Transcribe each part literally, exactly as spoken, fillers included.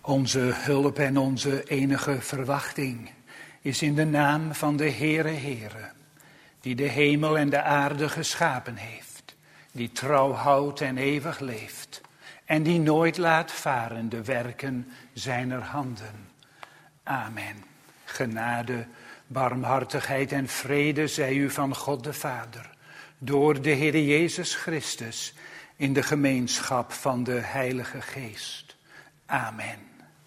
Onze hulp en onze enige verwachting is in de naam van de Heere Heere, die de hemel en de aarde geschapen heeft, die trouw houdt en eeuwig leeft, en die nooit laat varen de werken zijner handen. Amen. Genade, barmhartigheid en vrede zij u van God de Vader, door de Heere Jezus Christus, in de gemeenschap van de Heilige Geest. Amen.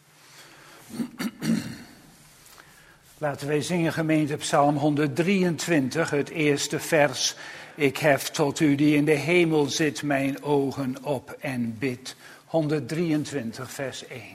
Laten wij zingen, gemeente, Psalm honderddrieëntwintig, het eerste vers. Ik hef tot u die in de hemel zit mijn ogen op en bid. honderddrieëntwintig, vers één.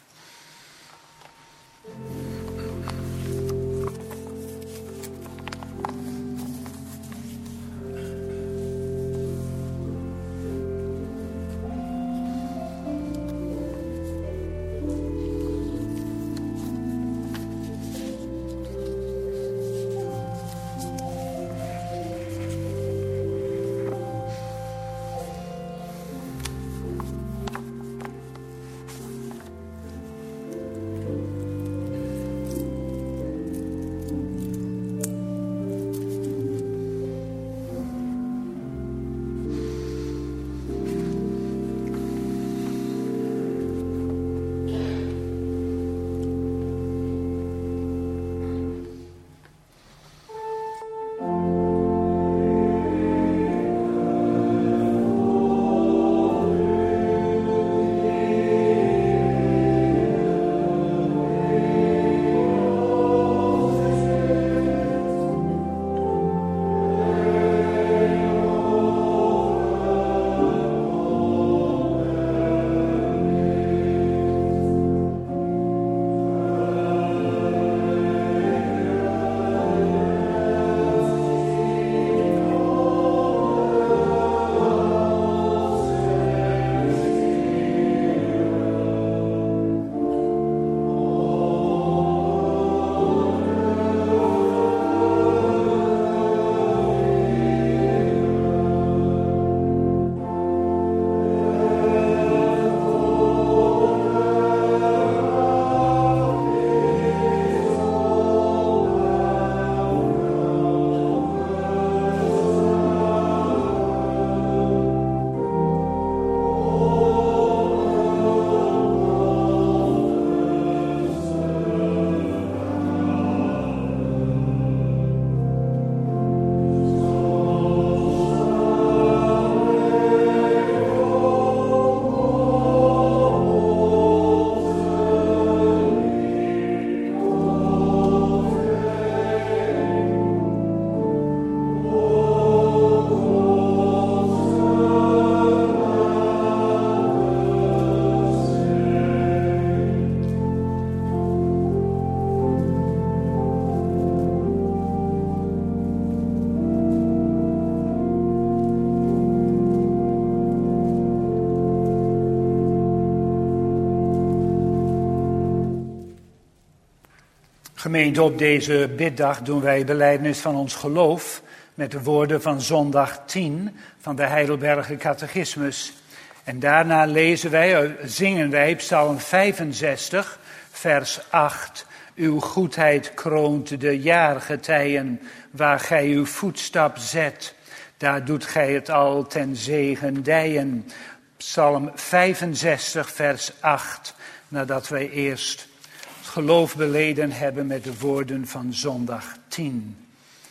Gemeente, op deze biddag doen wij belijdenis van ons geloof met de woorden van zondag tien van de Heidelberger Catechismus. En daarna lezen wij, zingen wij Psalm vijfenzestig, vers acht. Uw goedheid kroont de jaargetijen, waar gij uw voetstap zet. Daar doet gij het al ten zegen dijen. Psalm vijfenzestig, vers acht, nadat wij eerst geloof beleden hebben met de woorden van zondag tien.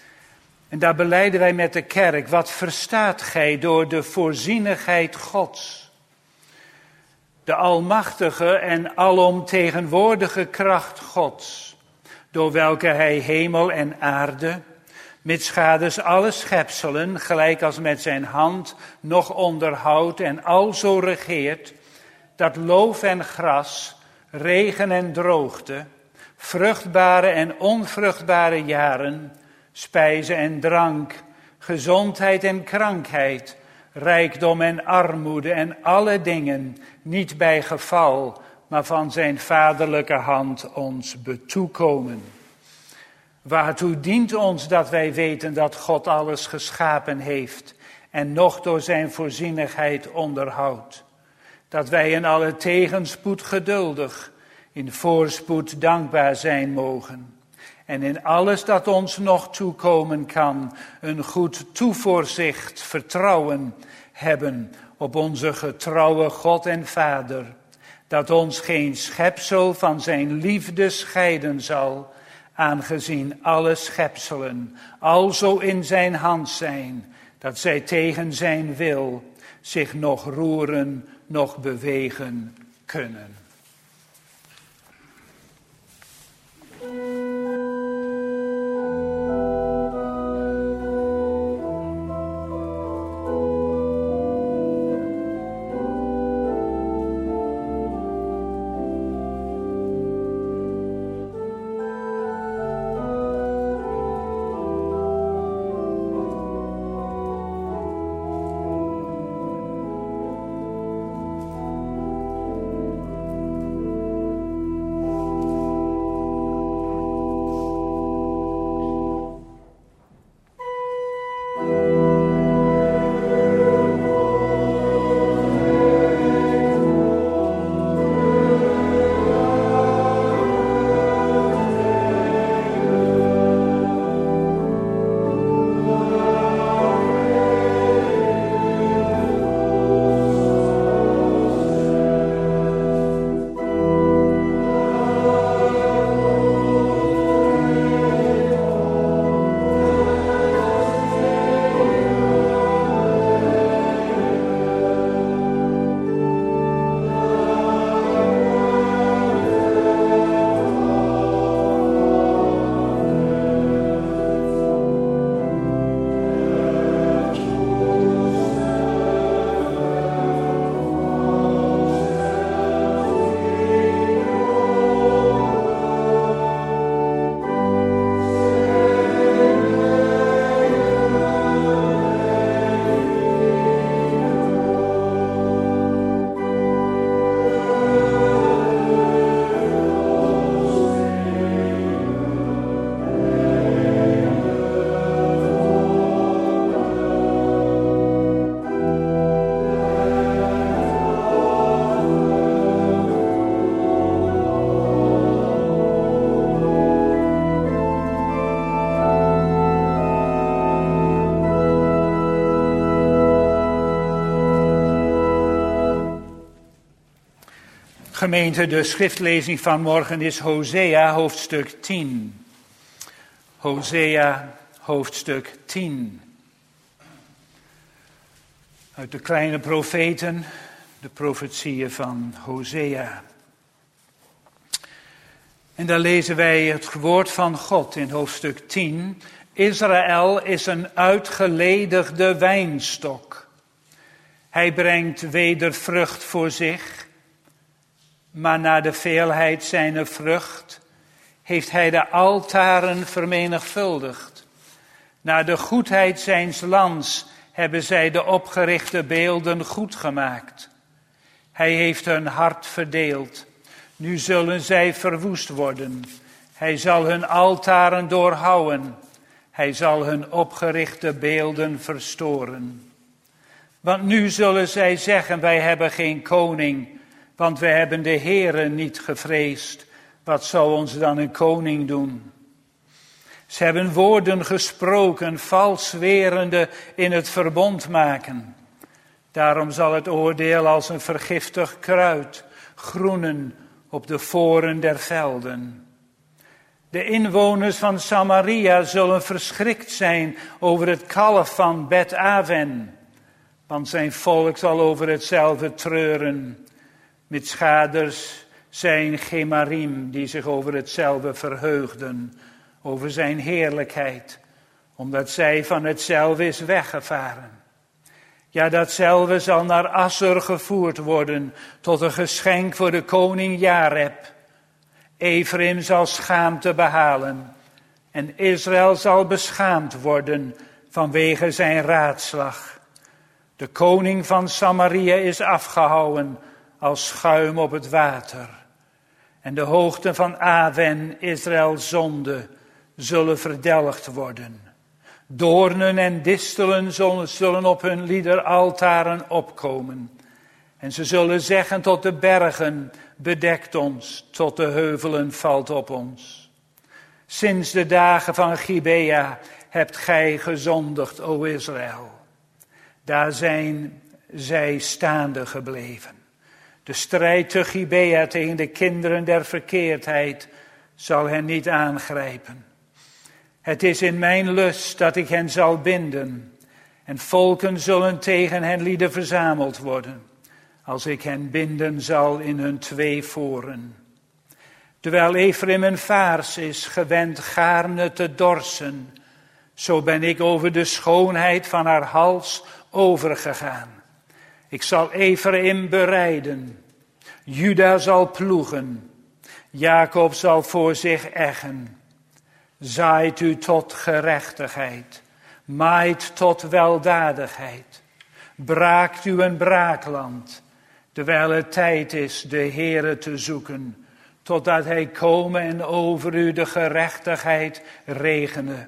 En daar belijden wij met de kerk, wat verstaat gij door de voorzienigheid Gods? De almachtige en alomtegenwoordige kracht Gods, door welke hij hemel en aarde, mitsgaders alle schepselen, gelijk als met zijn hand nog onderhoudt en alzo regeert, dat loof en gras, regen en droogte, vruchtbare en onvruchtbare jaren, spijze en drank, gezondheid en krankheid, rijkdom en armoede en alle dingen niet bij geval, maar van zijn vaderlijke hand ons betoekomen. Waartoe dient ons dat wij weten dat God alles geschapen heeft en nog door zijn voorzienigheid onderhoudt? Dat wij in alle tegenspoed geduldig in voorspoed dankbaar zijn mogen. En in alles dat ons nog toekomen kan, een goed toevoorzicht, vertrouwen hebben op onze getrouwe God en Vader. Dat ons geen schepsel van zijn liefde scheiden zal, aangezien alle schepselen alzo in zijn hand zijn, dat zij tegen zijn wil zich nog roeren, nog bewegen kunnen. Gemeente, de schriftlezing van morgen is Hosea hoofdstuk tien. Hosea hoofdstuk tien. Uit de kleine profeten, de profetieën van Hosea. En daar lezen wij het woord van God in hoofdstuk tien. Israël is een uitgeledigde wijnstok. Hij brengt weder vrucht voor zich. Maar naar de veelheid zijner vrucht heeft hij de altaren vermenigvuldigd. Naar de goedheid zijns lands hebben zij de opgerichte beelden goed gemaakt. Hij heeft hun hart verdeeld. Nu zullen zij verwoest worden. Hij zal hun altaren doorhouwen. Hij zal hun opgerichte beelden verstoren. Want nu zullen zij zeggen, wij hebben geen koning, want wij hebben de Heere niet gevreesd. Wat zou ons dan een koning doen? Ze hebben woorden gesproken, vals zwerende in het verbond maken. Daarom zal het oordeel als een vergiftigd kruid groenen op de voren der velden. De inwoners van Samaria zullen verschrikt zijn over het kalf van Bet-Aven, want zijn volk zal over hetzelfde treuren. Met schaders zijn Gemarim, die zich over hetzelfde verheugden, over zijn heerlijkheid, omdat zij van hetzelfde is weggevaren. Ja, datzelfde zal naar Assur gevoerd worden, tot een geschenk voor de koning Jareb. Ephraim zal schaamte behalen en Israël zal beschaamd worden vanwege zijn raadslag. De koning van Samaria is afgehouwen als schuim op het water. En de hoogten van Aven, Israëls zonde, zullen verdelgd worden. Doornen en distelen zullen op hun liederaltaren opkomen. En ze zullen zeggen tot de bergen, bedekt ons, tot de heuvelen valt op ons. Sinds de dagen van Gibea hebt gij gezondigd, o Israël. Daar zijn zij staande gebleven. De strijd te Gibea tegen de kinderen der verkeerdheid zal hen niet aangrijpen. Het is in mijn lust dat ik hen zal binden. En volken zullen tegen hen lieden verzameld worden. Als ik hen binden zal in hun twee voren. Terwijl Ephraim een vaars is, gewend gaarne te dorsen. Zo ben ik over de schoonheid van haar hals overgegaan. Ik zal Ephraim bereiden. Juda zal ploegen. Jacob zal voor zich eggen. Zaait u tot gerechtigheid. Maait tot weldadigheid. Braakt u een braakland. Terwijl het tijd is de Heere te zoeken. Totdat hij komen en over u de gerechtigheid regene.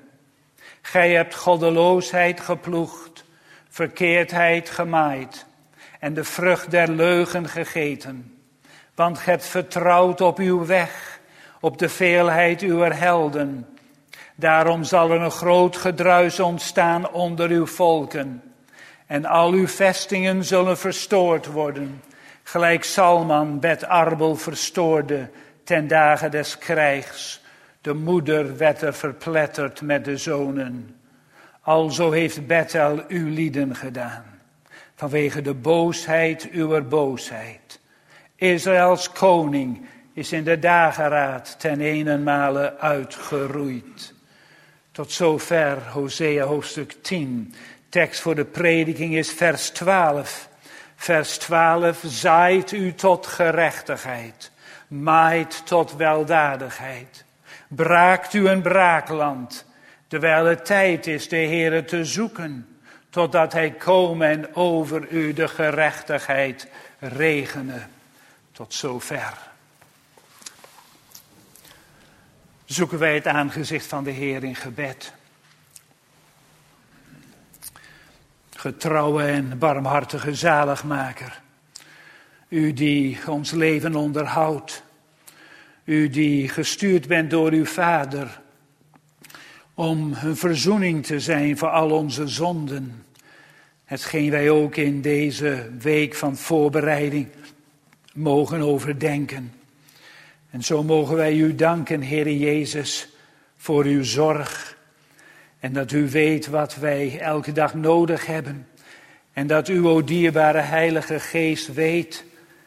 Gij hebt goddeloosheid geploegd. Verkeerdheid gemaaid. En de vrucht der leugen gegeten. Want gij hebt vertrouwd op uw weg. Op de veelheid uw helden. Daarom zal er een groot gedruis ontstaan onder uw volken. En al uw vestingen zullen verstoord worden. Gelijk Salman Bet Arbel verstoorde ten dagen des krijgs. De moeder werd er verpletterd met de zonen. Alzo heeft Bethel uw lieden gedaan. Vanwege de boosheid uwer boosheid. Israëls koning is in de dageraad ten eenenmale uitgeroeid. Tot zover Hosea hoofdstuk tien. Tekst voor de prediking is vers twaalf. Vers twaalf, zaait u tot gerechtigheid. Maait tot weldadigheid. Braakt u een braakland. Terwijl het tijd is de Heere te zoeken. Totdat hij komen en over u de gerechtigheid regene. Tot zover. Zoeken wij het aangezicht van de Heer in gebed. Getrouwe en barmhartige zaligmaker. U die ons leven onderhoudt. U die gestuurd bent door uw Vader. Om een verzoening te zijn voor al onze zonden. Hetgeen wij ook in deze week van voorbereiding mogen overdenken. En zo mogen wij u danken, Heere Jezus, voor uw zorg. En dat u weet wat wij elke dag nodig hebben. En dat u, o dierbare Heilige Geest, weet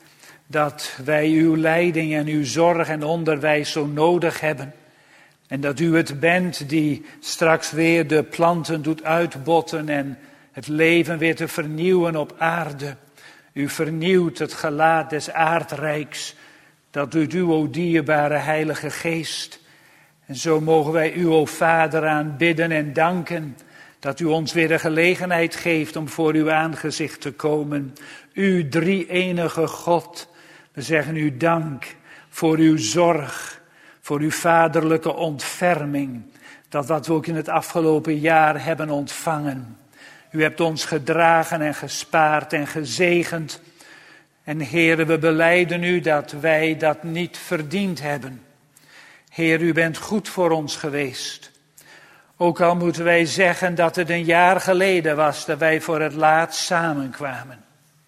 dat wij uw leiding en uw zorg en onderwijs zo nodig hebben. En dat u het bent die straks weer de planten doet uitbotten en het leven weer te vernieuwen op aarde. U vernieuwt het gelaat des aardrijks. Dat doet u, o dierbare Heilige Geest. En zo mogen wij u, o Vader, aanbidden en danken. Dat u ons weer de gelegenheid geeft om voor uw aangezicht te komen. U drie-enige God. We zeggen u dank voor uw zorg. Voor uw vaderlijke ontferming. Dat wat we ook in het afgelopen jaar hebben ontvangen. U hebt ons gedragen en gespaard en gezegend. En Heere, we belijden u dat wij dat niet verdiend hebben. Heer, u bent goed voor ons geweest. Ook al moeten wij zeggen dat het een jaar geleden was dat wij voor het laatst samenkwamen.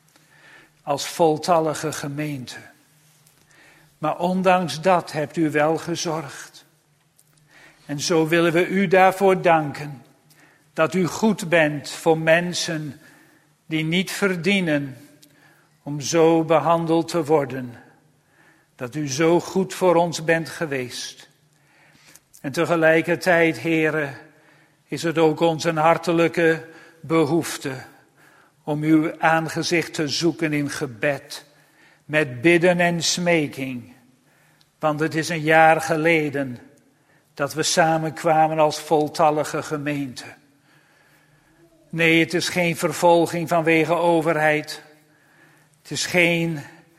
Als voltallige gemeente. Maar ondanks dat hebt u wel gezorgd. En zo willen we u daarvoor danken. Dat u goed bent voor mensen die niet verdienen om zo behandeld te worden. Dat u zo goed voor ons bent geweest. En tegelijkertijd, Heere, is het ook onze hartelijke behoefte om uw aangezicht te zoeken in gebed. Met bidden en smeking. Want het is een jaar geleden dat we samenkwamen als voltallige gemeente. Nee, het is geen vervolging vanwege overheid. Het is geen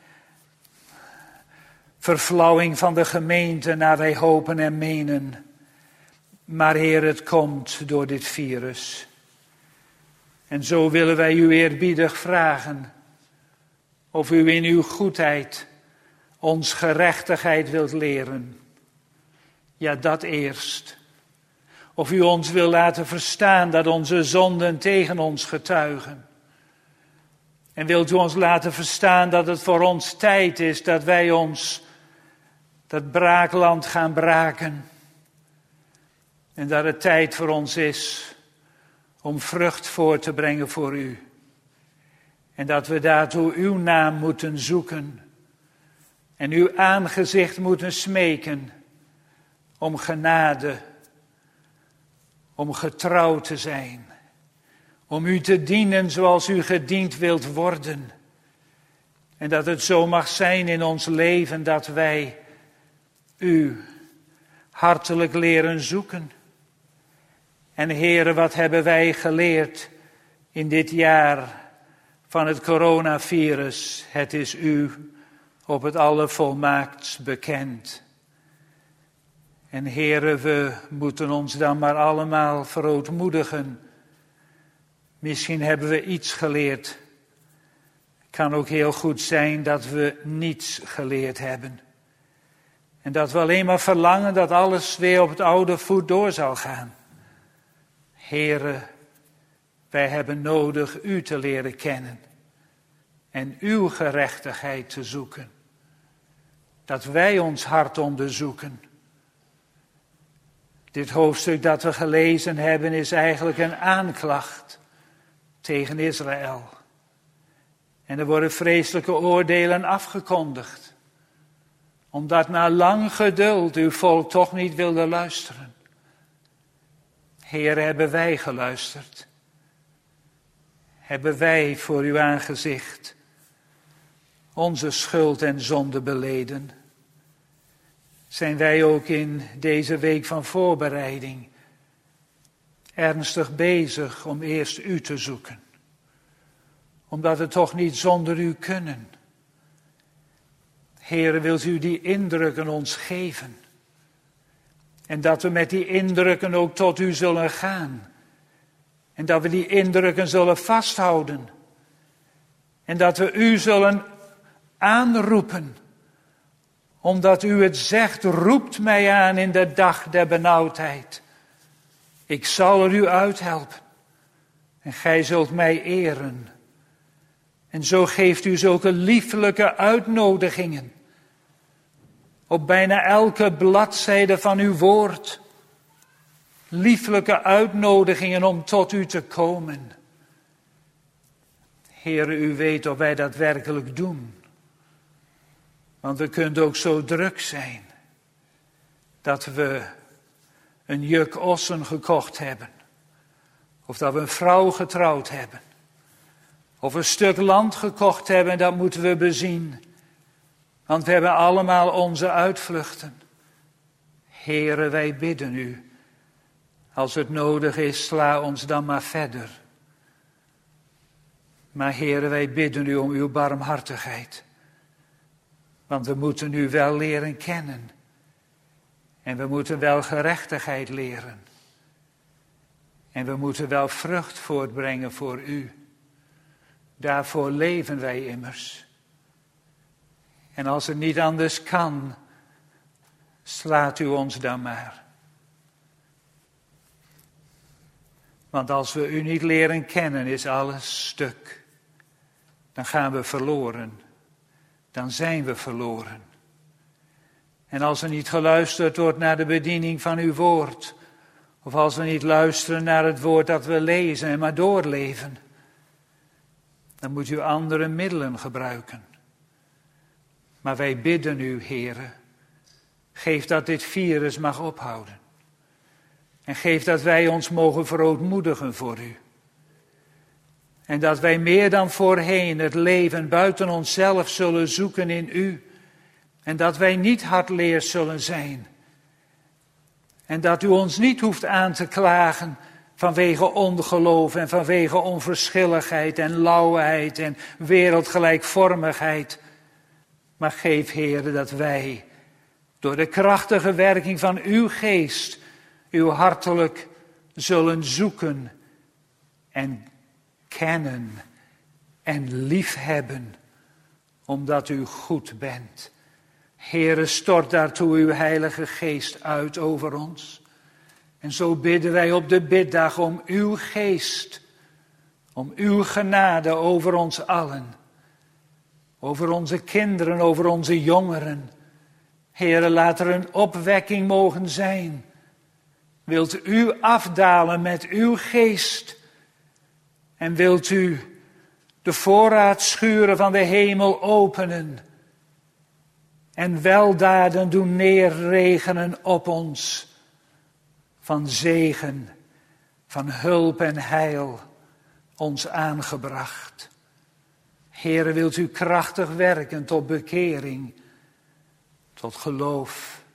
verflauwing van de gemeente naar wij hopen en menen. Maar Heer, het komt door dit virus. En zo willen wij u eerbiedig vragen of u in uw goedheid ons gerechtigheid wilt leren. Ja, dat eerst. Of u ons wil laten verstaan dat onze zonden tegen ons getuigen. En wilt u ons laten verstaan dat het voor ons tijd is dat wij ons dat braakland gaan braken. En dat het tijd voor ons is om vrucht voor te brengen voor u. En dat we daartoe uw naam moeten zoeken. En uw aangezicht moeten smeken om genade, om getrouw te zijn. Om u te dienen zoals u gediend wilt worden. En dat het zo mag zijn in ons leven dat wij u hartelijk leren zoeken. En Heere, wat hebben wij geleerd in dit jaar van het coronavirus? Het is u op het allervolmaaktst bekend. En Heere, we moeten ons dan maar allemaal verootmoedigen. Misschien hebben we iets geleerd. Het kan ook heel goed zijn dat we niets geleerd hebben. En dat we alleen maar verlangen dat alles weer op het oude voet door zal gaan. Heere, wij hebben nodig u te leren kennen. En uw gerechtigheid te zoeken. Dat wij ons hart onderzoeken. Dit hoofdstuk dat we gelezen hebben is eigenlijk een aanklacht tegen Israël. En er worden vreselijke oordelen afgekondigd. Omdat na lang geduld uw volk toch niet wilde luisteren. Heer, hebben wij geluisterd? Hebben wij voor uw aangezicht onze schuld en zonde beleden? Zijn wij ook in deze week van voorbereiding ernstig bezig om eerst u te zoeken? Omdat we toch niet zonder u kunnen. Heere, wilt u die indrukken ons geven? En dat we met die indrukken ook tot u zullen gaan. En dat we die indrukken zullen vasthouden. En dat we u zullen aanroepen. Omdat u het zegt, roept mij aan in de dag der benauwdheid. Ik zal er u uithelpen. En gij zult mij eren. En zo geeft u zulke lieflijke uitnodigingen. Op bijna elke bladzijde van uw woord. Lieflijke uitnodigingen om tot u te komen. Heere, u weet of wij dat werkelijk doen. Want we kunnen ook zo druk zijn. Dat we een juk ossen gekocht hebben. Of dat we een vrouw getrouwd hebben. Of een stuk land gekocht hebben, dat moeten we bezien. Want we hebben allemaal onze uitvluchten. Heere, wij bidden u. Als het nodig is, sla ons dan maar verder. Maar Heere, wij bidden u om uw barmhartigheid. Want we moeten u wel leren kennen. En we moeten wel gerechtigheid leren. En we moeten wel vrucht voortbrengen voor u. Daarvoor leven wij immers. En als het niet anders kan, slaat u ons dan maar. Want als we u niet leren kennen, is alles stuk. Dan gaan we verloren. Dan zijn we verloren. En als er niet geluisterd wordt naar de bediening van uw woord, of als we niet luisteren naar het woord dat we lezen en maar doorleven, dan moet u andere middelen gebruiken. Maar wij bidden u, Heere, geef dat dit virus mag ophouden. En geef dat wij ons mogen verootmoedigen voor u. En dat wij meer dan voorheen het leven buiten onszelf zullen zoeken in u. En dat wij niet hardleers zullen zijn. En dat u ons niet hoeft aan te klagen vanwege ongeloof en vanwege onverschilligheid en lauwheid en wereldgelijkvormigheid. Maar geef, Heere, dat wij door de krachtige werking van uw geest u hartelijk zullen zoeken en kennen en liefhebben omdat u goed bent. Heere, stort daartoe uw Heilige Geest uit over ons. En zo bidden wij op de biddag om uw geest, om uw genade over ons allen. Over onze kinderen, over onze jongeren. Heere, laat er een opwekking mogen zijn. Wilt u afdalen met uw geest? En wilt u de voorraadschuren van de hemel openen? En weldaden doen neerregenen op ons. Van zegen, van hulp en heil ons aangebracht. Heere, wilt u krachtig werken tot bekering, tot geloof.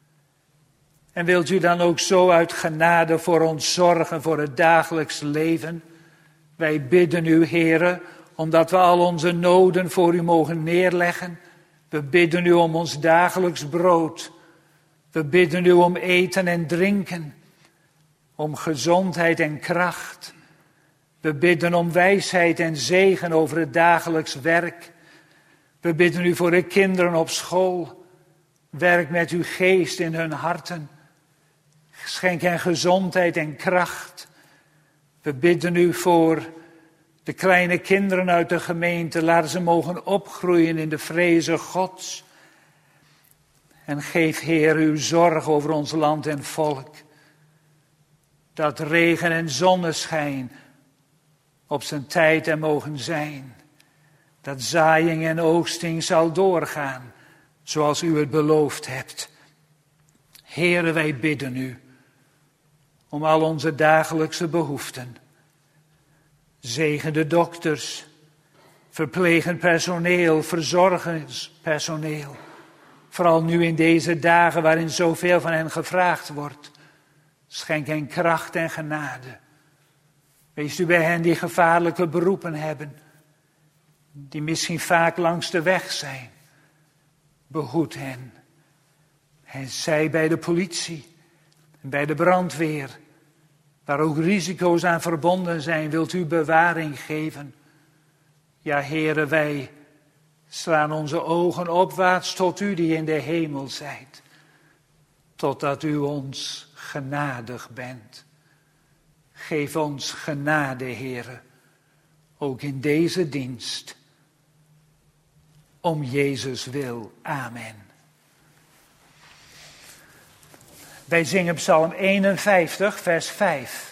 En wilt u dan ook zo uit genade voor ons zorgen, voor het dagelijks leven? Wij bidden u, Heere, omdat we al onze noden voor u mogen neerleggen. We bidden u om ons dagelijks brood. We bidden u om eten en drinken. Om gezondheid en kracht. We bidden om wijsheid en zegen over het dagelijks werk. We bidden u voor de kinderen op school. Werk met uw geest in hun harten. Schenk hen gezondheid en kracht. We bidden u voor de kleine kinderen uit de gemeente. Laat ze mogen opgroeien in de vreze Gods. En geef, Heer, uw zorg over ons land en volk. Dat regen en zonneschijn op zijn tijd er mogen zijn. Dat zaaiing en oogsting zal doorgaan, zoals u het beloofd hebt. Heere, wij bidden u om al onze dagelijkse behoeften. Zegen de dokters, verplegend personeel, verzorgingspersoneel. Vooral nu in deze dagen waarin zoveel van hen gevraagd wordt. Schenk hen kracht en genade. Wees u bij hen die gevaarlijke beroepen hebben. Die misschien vaak langs de weg zijn. Behoed hen. En zij bij de politie en bij de brandweer. Waar ook risico's aan verbonden zijn, wilt u bewaring geven. Ja, Heere, wij slaan onze ogen opwaarts tot u die in de hemel zijt. Totdat u ons genadig bent. Geef ons genade, Heere, ook in deze dienst. Om Jezus wil. Amen. Wij zingen Psalm eenenvijftig, vers vijf.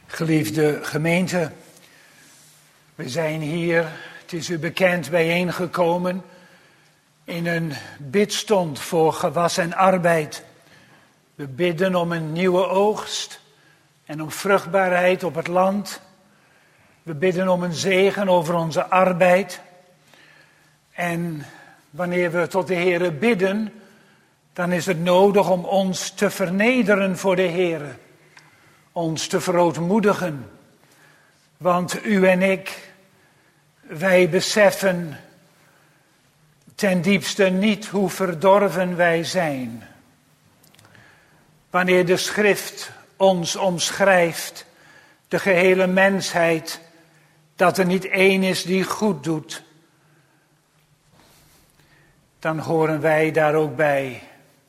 Geliefde gemeente, we zijn hier, het is u bekend, bijeengekomen in een bidstond voor gewas en arbeid. We bidden om een nieuwe oogst en om vruchtbaarheid op het land. We bidden om een zegen over onze arbeid. En wanneer we tot de Heere bidden, dan is het nodig om ons te vernederen voor de Heere. Ons te verootmoedigen. Want u en ik, wij beseffen ten diepste niet hoe verdorven wij zijn. Wanneer de schrift ons omschrijft, de gehele mensheid, dat er niet één is die goed doet, dan horen wij daar ook bij.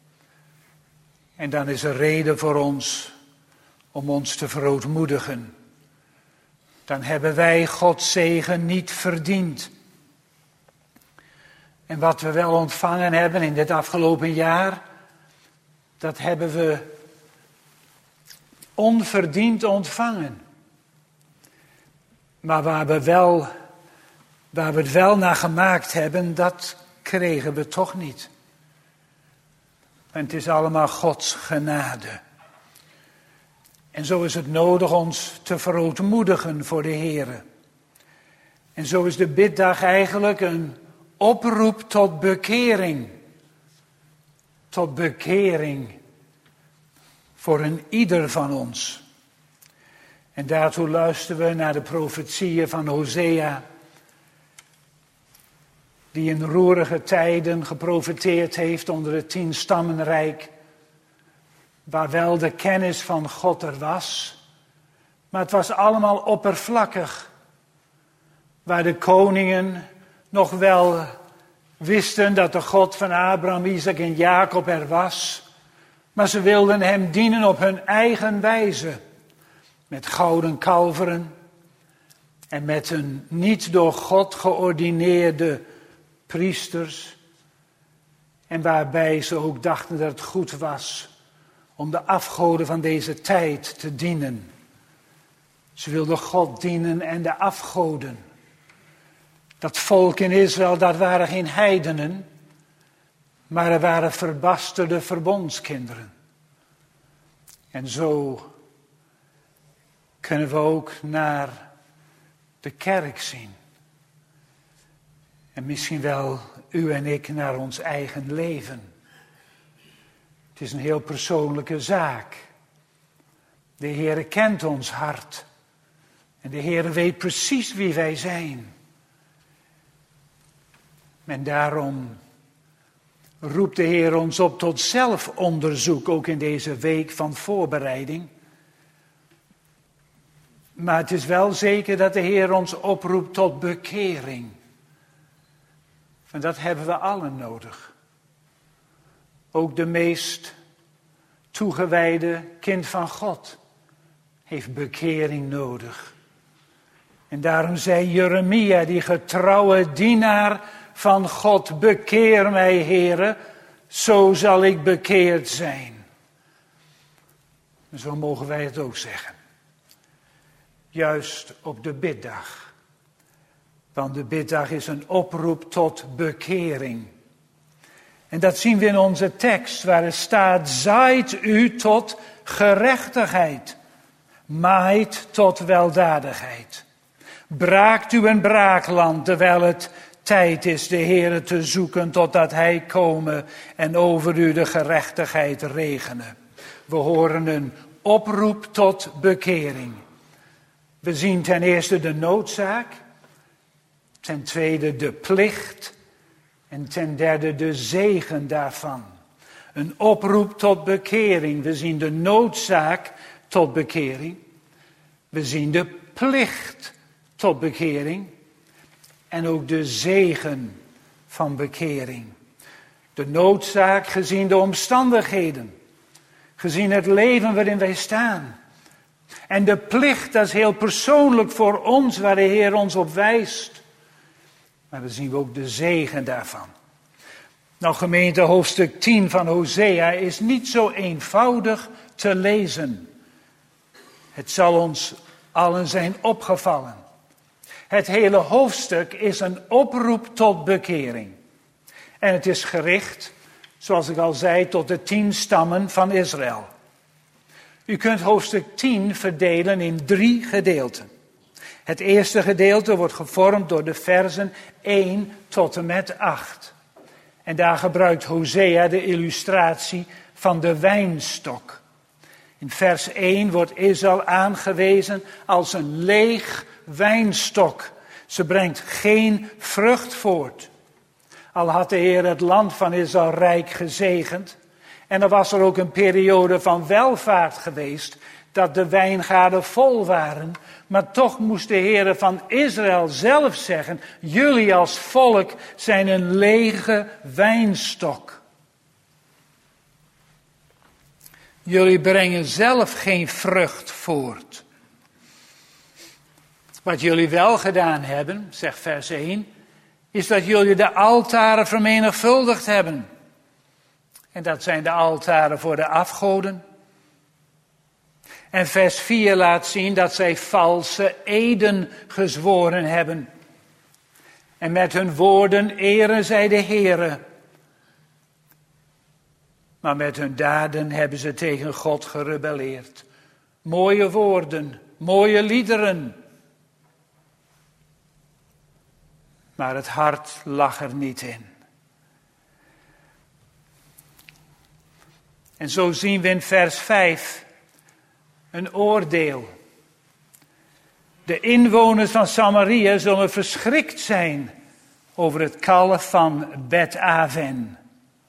En dan is er reden voor ons om ons te verootmoedigen. Dan hebben wij Gods zegen niet verdiend. En wat we wel ontvangen hebben in dit afgelopen jaar, dat hebben we onverdiend ontvangen. Maar waar we, wel, waar we het wel naar gemaakt hebben, dat kregen we toch niet. En het is allemaal Gods genade. En zo is het nodig ons te verootmoedigen voor de Heere. En zo is de biddag eigenlijk een oproep tot bekering. Tot bekering voor een ieder van ons. En daartoe luisteren we naar de profetieën van Hosea, die in roerige tijden geprofeteerd heeft onder het tienstammenrijk, waar wel de kennis van God er was, maar het was allemaal oppervlakkig. Waar de koningen nog wel wisten dat de God van Abraham, Isaac en Jacob er was, maar ze wilden hem dienen op hun eigen wijze, met gouden kalveren en met een niet door God geordineerde priesters, en waarbij ze ook dachten dat het goed was om de afgoden van deze tijd te dienen. Ze wilden God dienen en de afgoden. Dat volk in Israël, dat waren geen heidenen, maar er waren verbasterde verbondskinderen. En zo kunnen we ook naar de kerk zien. En misschien wel u en ik naar ons eigen leven. Het is een heel persoonlijke zaak. De Heere kent ons hart. En de Heere weet precies wie wij zijn. En daarom roept de Heer ons op tot zelfonderzoek, ook in deze week van voorbereiding. Maar het is wel zeker dat de Heer ons oproept tot bekering. En dat hebben we allen nodig. Ook de meest toegewijde kind van God heeft bekering nodig. En daarom zei Jeremia, die getrouwe dienaar van God: bekeer mij, Heere, zo zal ik bekeerd zijn. En zo mogen wij het ook zeggen. Juist op de biddag. Want de biddag is een oproep tot bekering. En dat zien we in onze tekst, waar er staat: zaait u tot gerechtigheid, maait tot weldadigheid. Braakt u een braakland, terwijl het tijd is de Heere te zoeken, totdat Hij komen en over u de gerechtigheid regenen. We horen een oproep tot bekering. We zien ten eerste de noodzaak, ten tweede de plicht en ten derde de zegen daarvan. Een oproep tot bekering. We zien de noodzaak tot bekering. We zien de plicht tot bekering. En ook de zegen van bekering. De noodzaak gezien de omstandigheden. Gezien het leven waarin wij staan. En de plicht, dat is heel persoonlijk voor ons, waar de Heer ons op wijst. Maar dan zien we ook de zegen daarvan. Nou, gemeente, hoofdstuk tien van Hosea is niet zo eenvoudig te lezen. Het zal ons Allen zijn opgevallen. Het hele hoofdstuk is een oproep tot bekering. En het is gericht, zoals ik al zei, tot de tien stammen van Israël. U kunt hoofdstuk tien verdelen in drie gedeelten. Het eerste gedeelte wordt gevormd door de versen één tot en met acht. En daar gebruikt Hosea de illustratie van de wijnstok. In vers één wordt Israël aangewezen als een leeg wijnstok. Ze brengt geen vrucht voort. Al had de Heer het land van Israël rijk gezegend. En er was er ook een periode van welvaart geweest, dat de wijngaarden vol waren. Maar toch moest de Heer van Israël zelf zeggen, jullie als volk zijn een lege wijnstok. Jullie brengen zelf geen vrucht voort. Wat jullie wel gedaan hebben, zegt vers één, is dat jullie de altaren vermenigvuldigd hebben. En dat zijn de altaren voor de afgoden. En vers vier laat zien dat zij valse eden gezworen hebben. En met hun woorden eren zij de Heere. Maar met hun daden hebben ze tegen God gerebelleerd. Mooie woorden, mooie liederen. Maar het hart lag er niet in. En zo zien we in vers vijf een oordeel. De inwoners van Samaria zullen verschrikt zijn over het kalf van Bet-Aven.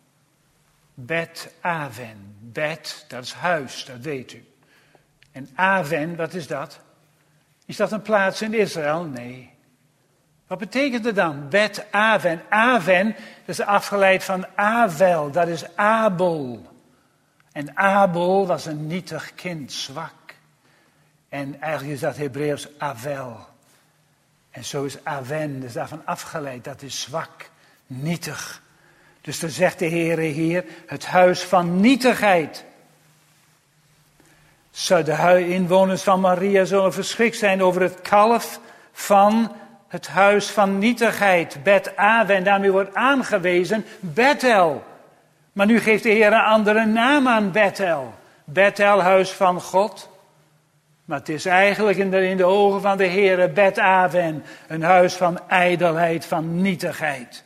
Bet-Aven. Bet, dat is huis, dat weet u. En Aven, wat is dat? Is dat een plaats in Israël? Nee. Wat betekent het dan? Bet-Aven. Aven, dat is afgeleid van Avel, dat is Abel. En Abel was een nietig kind, zwak. En eigenlijk is dat Hebreeuws Avel. En zo is Aven, dat is daarvan afgeleid, dat is zwak, nietig. Dus dan zegt de Heere hier, het huis van nietigheid. De inwoners van Maria zullen verschrikt zijn over het kalf van het huis van nietigheid. Bet-Aven, daarmee wordt aangewezen Bethel. Maar nu geeft de Heer een andere naam aan Bethel. Bethel, huis van God. Maar het is eigenlijk in de, in de ogen van de Heer Bet-Aven, een huis van ijdelheid, van nietigheid.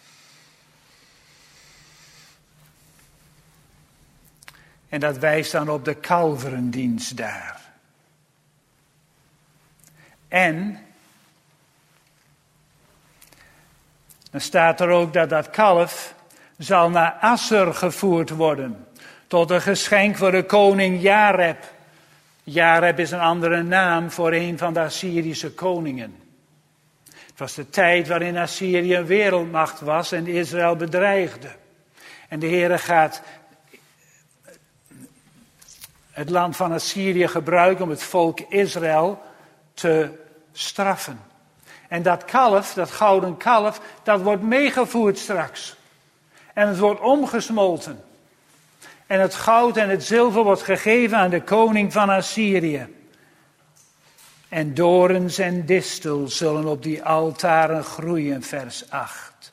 En dat wijst dan op de kalverendienst daar. En dan staat er ook dat dat kalf zal naar Assur gevoerd worden. Tot een geschenk voor de koning Jareb. Jareb is een andere naam voor een van de Assyrische koningen. Het was de tijd waarin Assyrië een wereldmacht was en Israël bedreigde. En de Heere gaat het land van Assyrië gebruiken om het volk Israël te straffen. En dat kalf, dat gouden kalf, dat wordt meegevoerd straks. En het wordt omgesmolten. En het goud en het zilver wordt gegeven aan de koning van Assyrië. En dorens en distel zullen op die altaren groeien, vers acht.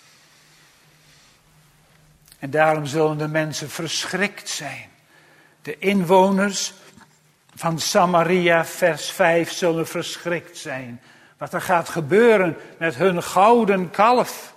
En daarom zullen de mensen verschrikt zijn. De inwoners van Samaria, vers vijf, zullen verschrikt zijn. Wat er gaat gebeuren met hun gouden kalf.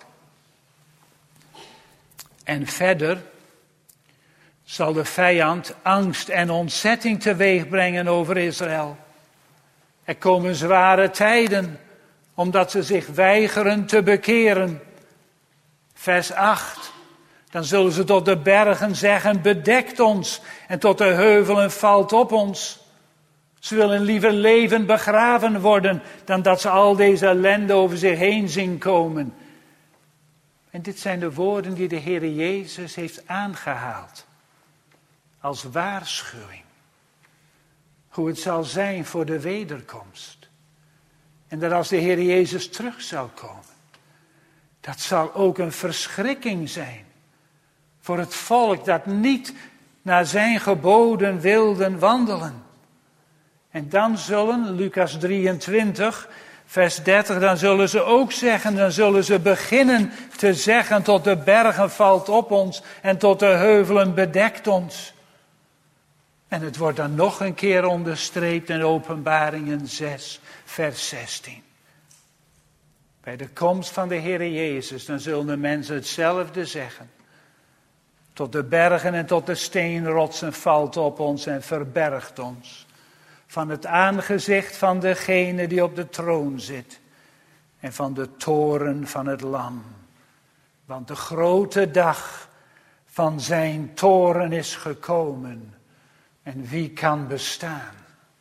En verder zal de vijand angst en ontzetting teweeg brengen over Israël. Er komen zware tijden, omdat ze zich weigeren te bekeren. Vers acht. Dan zullen ze tot de bergen zeggen, bedekt ons. En tot de heuvelen valt op ons. Ze willen liever levend begraven worden, dan dat ze al deze ellende over zich heen zien komen. En dit zijn de woorden die de Heer Jezus heeft aangehaald. Als waarschuwing. Hoe het zal zijn voor de wederkomst. En dat als de Heer Jezus terug zal komen. Dat zal ook een verschrikking zijn. Voor het volk dat niet naar zijn geboden wilden wandelen. En dan zullen, Lucas drieëntwintig, vers dertig, dan zullen ze ook zeggen, dan zullen ze beginnen te zeggen, tot de bergen valt op ons en tot de heuvelen bedekt ons. En het wordt dan nog een keer onderstreept in Openbaringen zes, vers zestien. Bij de komst van de Heere Jezus, dan zullen de mensen hetzelfde zeggen. Tot de bergen en tot de steenrotsen valt op ons en verbergt ons. Van het aangezicht van degene die op de troon zit. En van de toren van het lam. Want de grote dag van zijn toren is gekomen. En wie kan bestaan?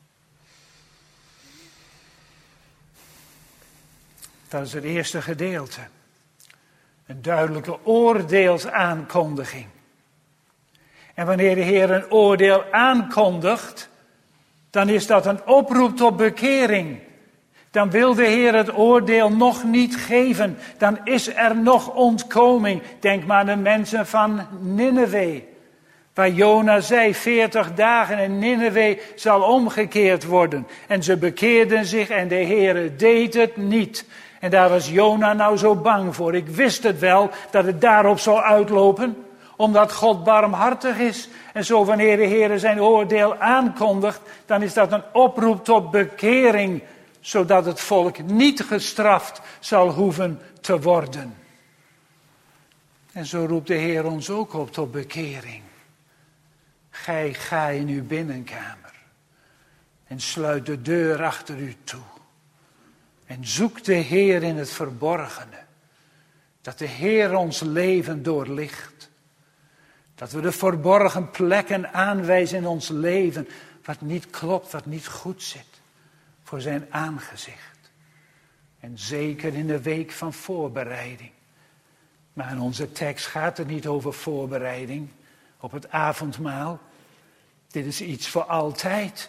Dat is het eerste gedeelte. Een duidelijke oordeelsaankondiging. En wanneer de Heer een oordeel aankondigt, dan is dat een oproep tot bekering. Dan wil de Heer het oordeel nog niet geven. Dan is er nog ontkoming. Denk maar aan de mensen van Nineve. Waar Jona zei, veertig dagen en Nineve zal omgekeerd worden. En ze bekeerden zich en de Heer deed het niet. En daar was Jona nou zo bang voor. Ik wist het wel dat het daarop zou uitlopen. Omdat God barmhartig is. En zo wanneer de Heer zijn oordeel aankondigt, dan is dat een oproep tot bekering. Zodat het volk niet gestraft zal hoeven te worden. En zo roept de Heer ons ook op tot bekering. Gij ga in uw binnenkamer. En sluit de deur achter u toe. En zoek de Heer in het verborgene. Dat de Heer ons leven doorlicht. Dat we de verborgen plekken aanwijzen in ons leven. Wat niet klopt, wat niet goed zit. Voor zijn aangezicht. En zeker in de week van voorbereiding. Maar in onze tekst gaat het niet over voorbereiding. Op het avondmaal. Dit is iets voor altijd.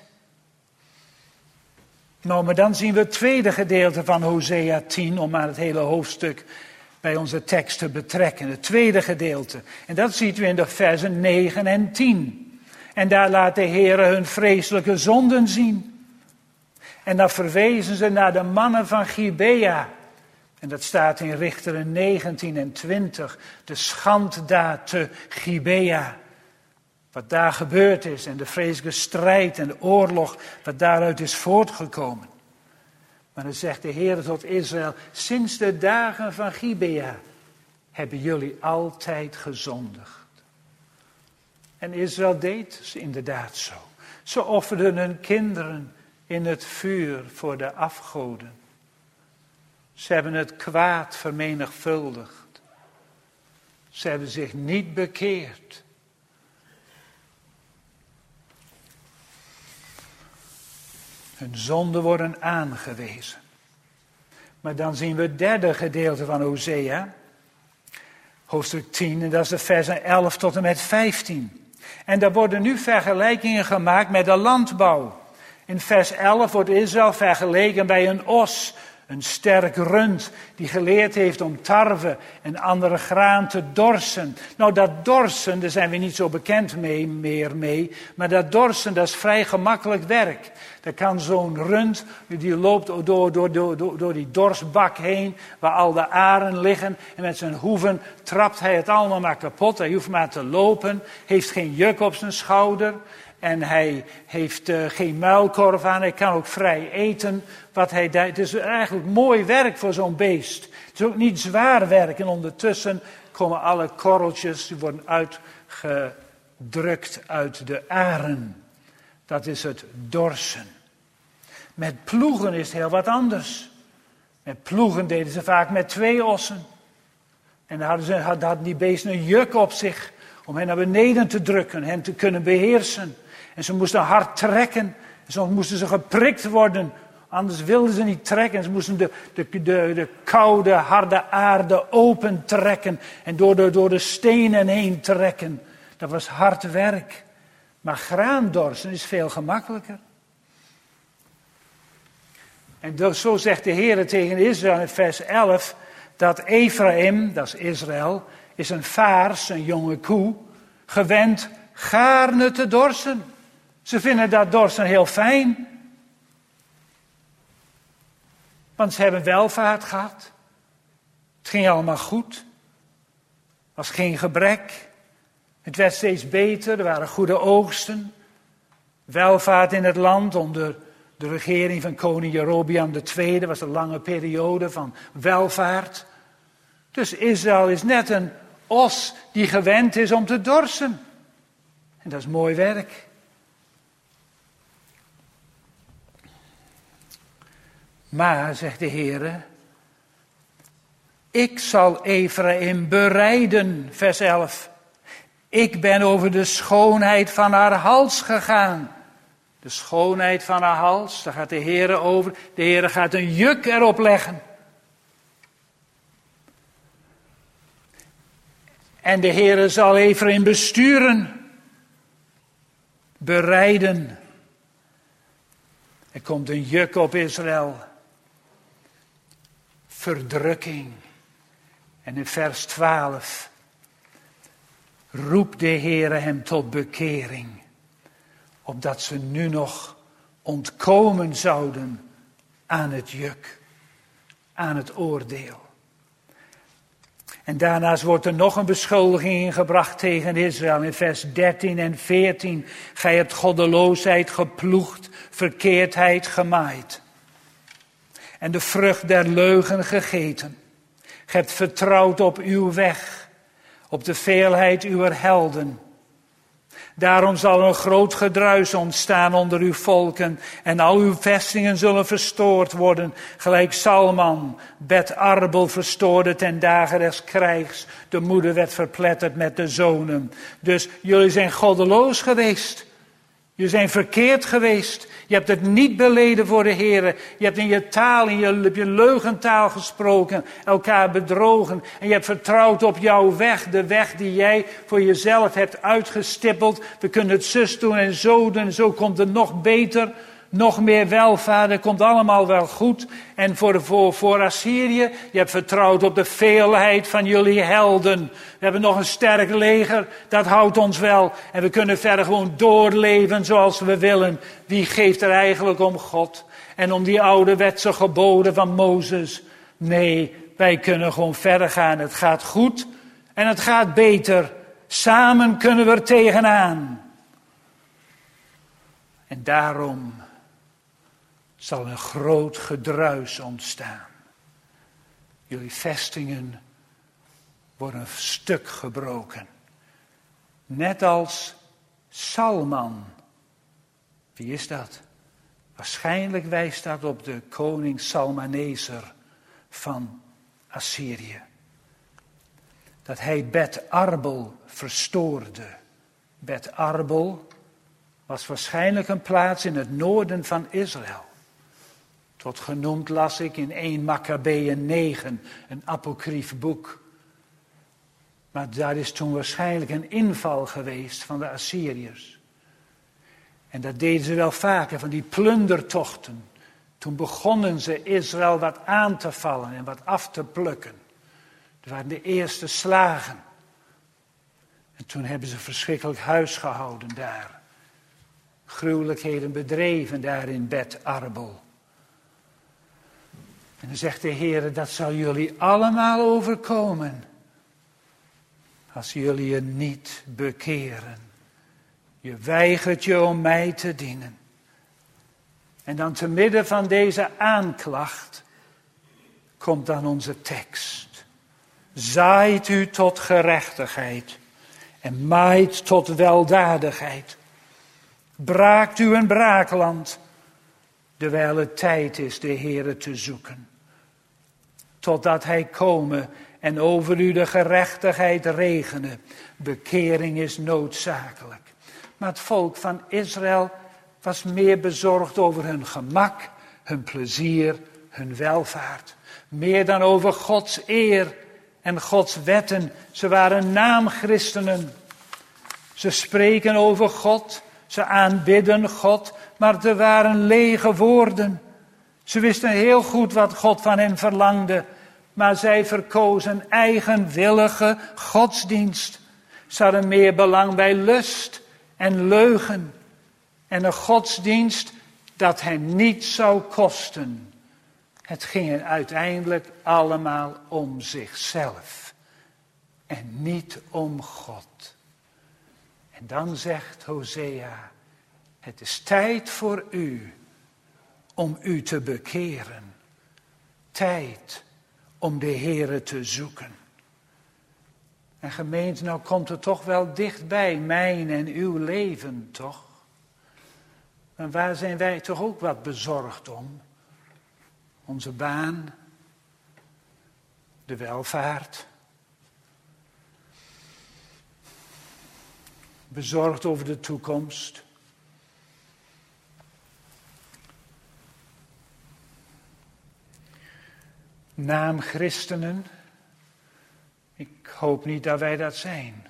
Nou, maar dan zien we het tweede gedeelte van Hosea tien, om maar het hele hoofdstuk bij onze tekst te betrekken. Het tweede gedeelte. En dat ziet u in de versen negen en tien. En daar laat de Heer hun vreselijke zonden zien. En dan verwezen ze naar de mannen van Gibea. En dat staat in Richteren negentien en twintig. De schanddaad te Gibea. Wat daar gebeurd is en de vreselijke strijd en de oorlog wat daaruit is voortgekomen. Maar dan zegt de Heer tot Israël, sinds de dagen van Gibea hebben jullie altijd gezondigd. En Israël deed inderdaad zo. Ze offerden hun kinderen in het vuur voor de afgoden. Ze hebben het kwaad vermenigvuldigd. Ze hebben zich niet bekeerd. Hun zonden worden aangewezen. Maar dan zien we het derde gedeelte van Hosea. Hoofdstuk tien, en dat is de versen elf tot en met vijftien. En daar worden nu vergelijkingen gemaakt met de landbouw. In vers elf wordt Israël vergeleken bij een os. Een sterk rund die geleerd heeft om tarwe en andere graan te dorsen. Nou, dat dorsen, daar zijn we niet zo bekend mee, meer mee. Maar dat dorsen, dat is vrij gemakkelijk werk. Daar kan zo'n rund, die loopt door, door, door, door, door die dorsbak heen, waar al de aren liggen. En met zijn hoeven trapt hij het allemaal maar kapot. Hij hoeft maar te lopen, heeft geen juk op zijn schouder. En hij heeft uh, geen muilkorf aan, hij kan ook vrij eten. Wat hij da- het is eigenlijk mooi werk voor zo'n beest. Het is ook niet zwaar werk. En ondertussen komen alle korreltjes, die worden uitgedrukt uit de aren. Dat is het dorsen. Met ploegen is het heel wat anders. Met ploegen deden ze vaak met twee ossen. En dan hadden, ze, hadden die beesten een juk op zich om hen naar beneden te drukken, hen te kunnen beheersen. En ze moesten hard trekken. En soms moesten ze geprikt worden. Anders wilden ze niet trekken. En ze moesten de, de, de, de koude, harde aarde open trekken. En door de, door de stenen heen trekken. Dat was hard werk. Maar graandorsen is veel gemakkelijker. En zo zegt de Heer tegen Israël in vers elf. Dat Ephraim, dat is Israël, is een vaars, een jonge koe. Gewend gaarne te dorsen. Ze vinden dat dorsen heel fijn. Want ze hebben welvaart gehad. Het ging allemaal goed. Er was geen gebrek. Het werd steeds beter. Er waren goede oogsten. Welvaart in het land onder de regering van koning Jerobeam de tweede. Was een lange periode van welvaart. Dus Israël is net een os die gewend is om te dorsen. En dat is mooi werk. Maar, zegt de Heere, ik zal Ephraim bereiden, vers elf. Ik ben over de schoonheid van haar hals gegaan. De schoonheid van haar hals, daar gaat de Heere over. De Heere gaat een juk erop leggen. En de Heere zal Ephraim besturen. Bereiden. Er komt een juk op Israël. Verdrukking. En in vers twaalf roept de Heere hem tot bekering, opdat ze nu nog ontkomen zouden aan het juk, aan het oordeel. En daarnaast wordt er nog een beschuldiging ingebracht tegen Israël in vers dertien en veertien. Gij hebt goddeloosheid geploegd, verkeerdheid gemaaid. En de vrucht der leugen gegeten. Gij hebt vertrouwd op uw weg, op de veelheid uw helden. Daarom zal er een groot gedruis ontstaan onder uw volken en al uw vestingen zullen verstoord worden, gelijk Salman, Bet Arbel verstoorde ten dagen des krijgs. De moeder werd verpletterd met de zonen. Dus jullie zijn goddeloos geweest. Jullie zijn verkeerd geweest. Je hebt het niet beleden voor de Heer. Je hebt in je taal, in je, je leugentaal gesproken, elkaar bedrogen. En je hebt vertrouwd op jouw weg, de weg die jij voor jezelf hebt uitgestippeld. We kunnen het zus doen en zo doen, en zo komt het nog beter. Nog meer welvaart, het komt allemaal wel goed. En voor, voor, voor Assyrië, je hebt vertrouwd op de veelheid van jullie helden. We hebben nog een sterk leger, dat houdt ons wel. En we kunnen verder gewoon doorleven zoals we willen. Wie geeft er eigenlijk om God? En om die ouderwetse geboden van Mozes? Nee, wij kunnen gewoon verder gaan. Het gaat goed en het gaat beter. Samen kunnen we er tegenaan. En daarom zal een groot gedruis ontstaan. Jullie vestingen worden een stuk gebroken. Net als Salman. Wie is dat? Waarschijnlijk wijst dat op de koning Salmaneser van Assyrië. Dat hij Bet Arbel verstoorde. Bet Arbel was waarschijnlijk een plaats in het noorden van Israël. Tot genoemd las ik in eerste Makkabeeën negen, een apocryf boek. Maar daar is toen waarschijnlijk een inval geweest van de Assyriërs. En dat deden ze wel vaker, van die plundertochten. Toen begonnen ze Israël wat aan te vallen en wat af te plukken. Dat waren de eerste slagen. En toen hebben ze verschrikkelijk huis gehouden daar. Gruwelijkheden bedreven daar in Bet Arbel. En dan zegt de Heer, dat zal jullie allemaal overkomen. Als jullie je niet bekeren. Je weigert je om mij te dienen. En dan te midden van deze aanklacht komt dan onze tekst. Zaait u tot gerechtigheid en maait tot weldadigheid. Braakt u een braakland, terwijl het tijd is de Heere te zoeken. Totdat hij komen en over u de gerechtigheid regenen. Bekering is noodzakelijk. Maar het volk van Israël was meer bezorgd over hun gemak, hun plezier, hun welvaart. Meer dan over Gods eer en Gods wetten. Ze waren naamchristenen. Ze spreken over God, ze aanbidden God, maar er waren lege woorden. Ze wisten heel goed wat God van hen verlangde, maar zij verkozen eigenwillige godsdienst. Ze hadden meer belang bij lust en leugen en een godsdienst dat hen niet zou kosten. Het ging uiteindelijk allemaal om zichzelf en niet om God. En dan zegt Hosea, het is tijd voor u om u te bekeren. Tijd om de Heere te zoeken. En gemeente, nou komt het toch wel dichtbij, mijn en uw leven, toch? En waar zijn wij toch ook wat bezorgd om? Onze baan, de welvaart. Bezorgd over de toekomst. Naam christenen. Ik hoop niet dat wij dat zijn.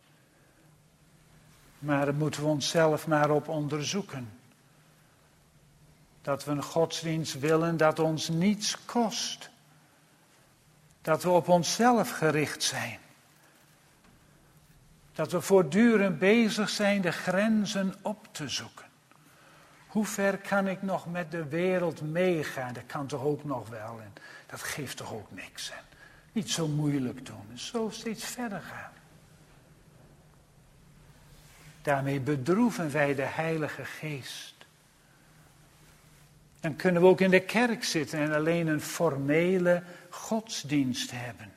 Maar daar moeten we onszelf maar op onderzoeken. Dat we een godsdienst willen dat ons niets kost. Dat we op onszelf gericht zijn. Dat we voortdurend bezig zijn de grenzen op te zoeken. Hoe ver kan ik nog met de wereld meegaan? Dat kan toch ook nog wel. En dat geeft toch ook niks. En niet zo moeilijk doen. En zo steeds verder gaan. Daarmee bedroeven wij de Heilige Geest. Dan kunnen we ook in de kerk zitten en alleen een formele godsdienst hebben.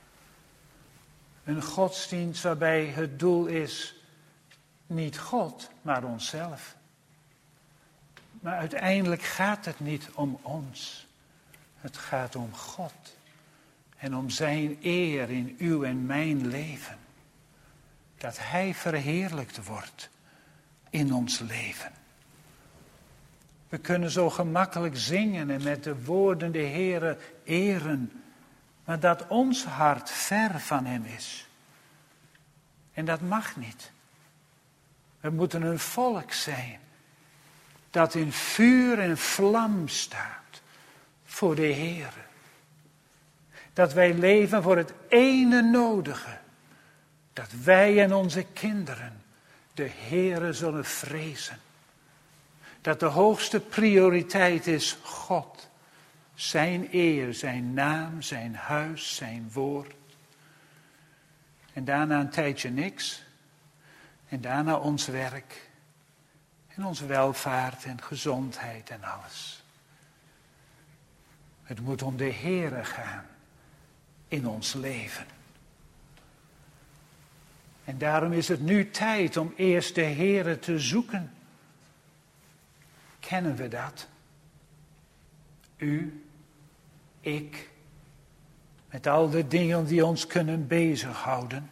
Een godsdienst waarbij het doel is niet God, maar onszelf. Maar uiteindelijk gaat het niet om ons. Het gaat om God. En om zijn eer in uw en mijn leven. Dat hij verheerlijkt wordt in ons leven. We kunnen zo gemakkelijk zingen en met de woorden de Heere eren. Maar dat ons hart ver van hem is. En dat mag niet. We moeten een volk zijn. Dat in vuur en vlam staat voor de Heere. Dat wij leven voor het ene nodige. Dat wij en onze kinderen de Heere zullen vrezen. Dat de hoogste prioriteit is God. Zijn eer, zijn naam, zijn huis, zijn woord. En daarna een tijdje niks. En daarna ons werk. En onze welvaart en gezondheid en alles. Het moet om de Heere gaan in ons leven. En daarom is het nu tijd om eerst de Heere te zoeken. Kennen we dat? U, ik, met al de dingen die ons kunnen bezighouden.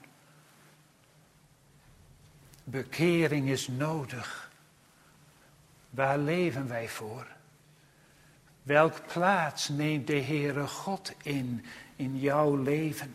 Bekering is nodig. Waar leven wij voor? Welk plaats neemt de Heere God in, in jouw leven?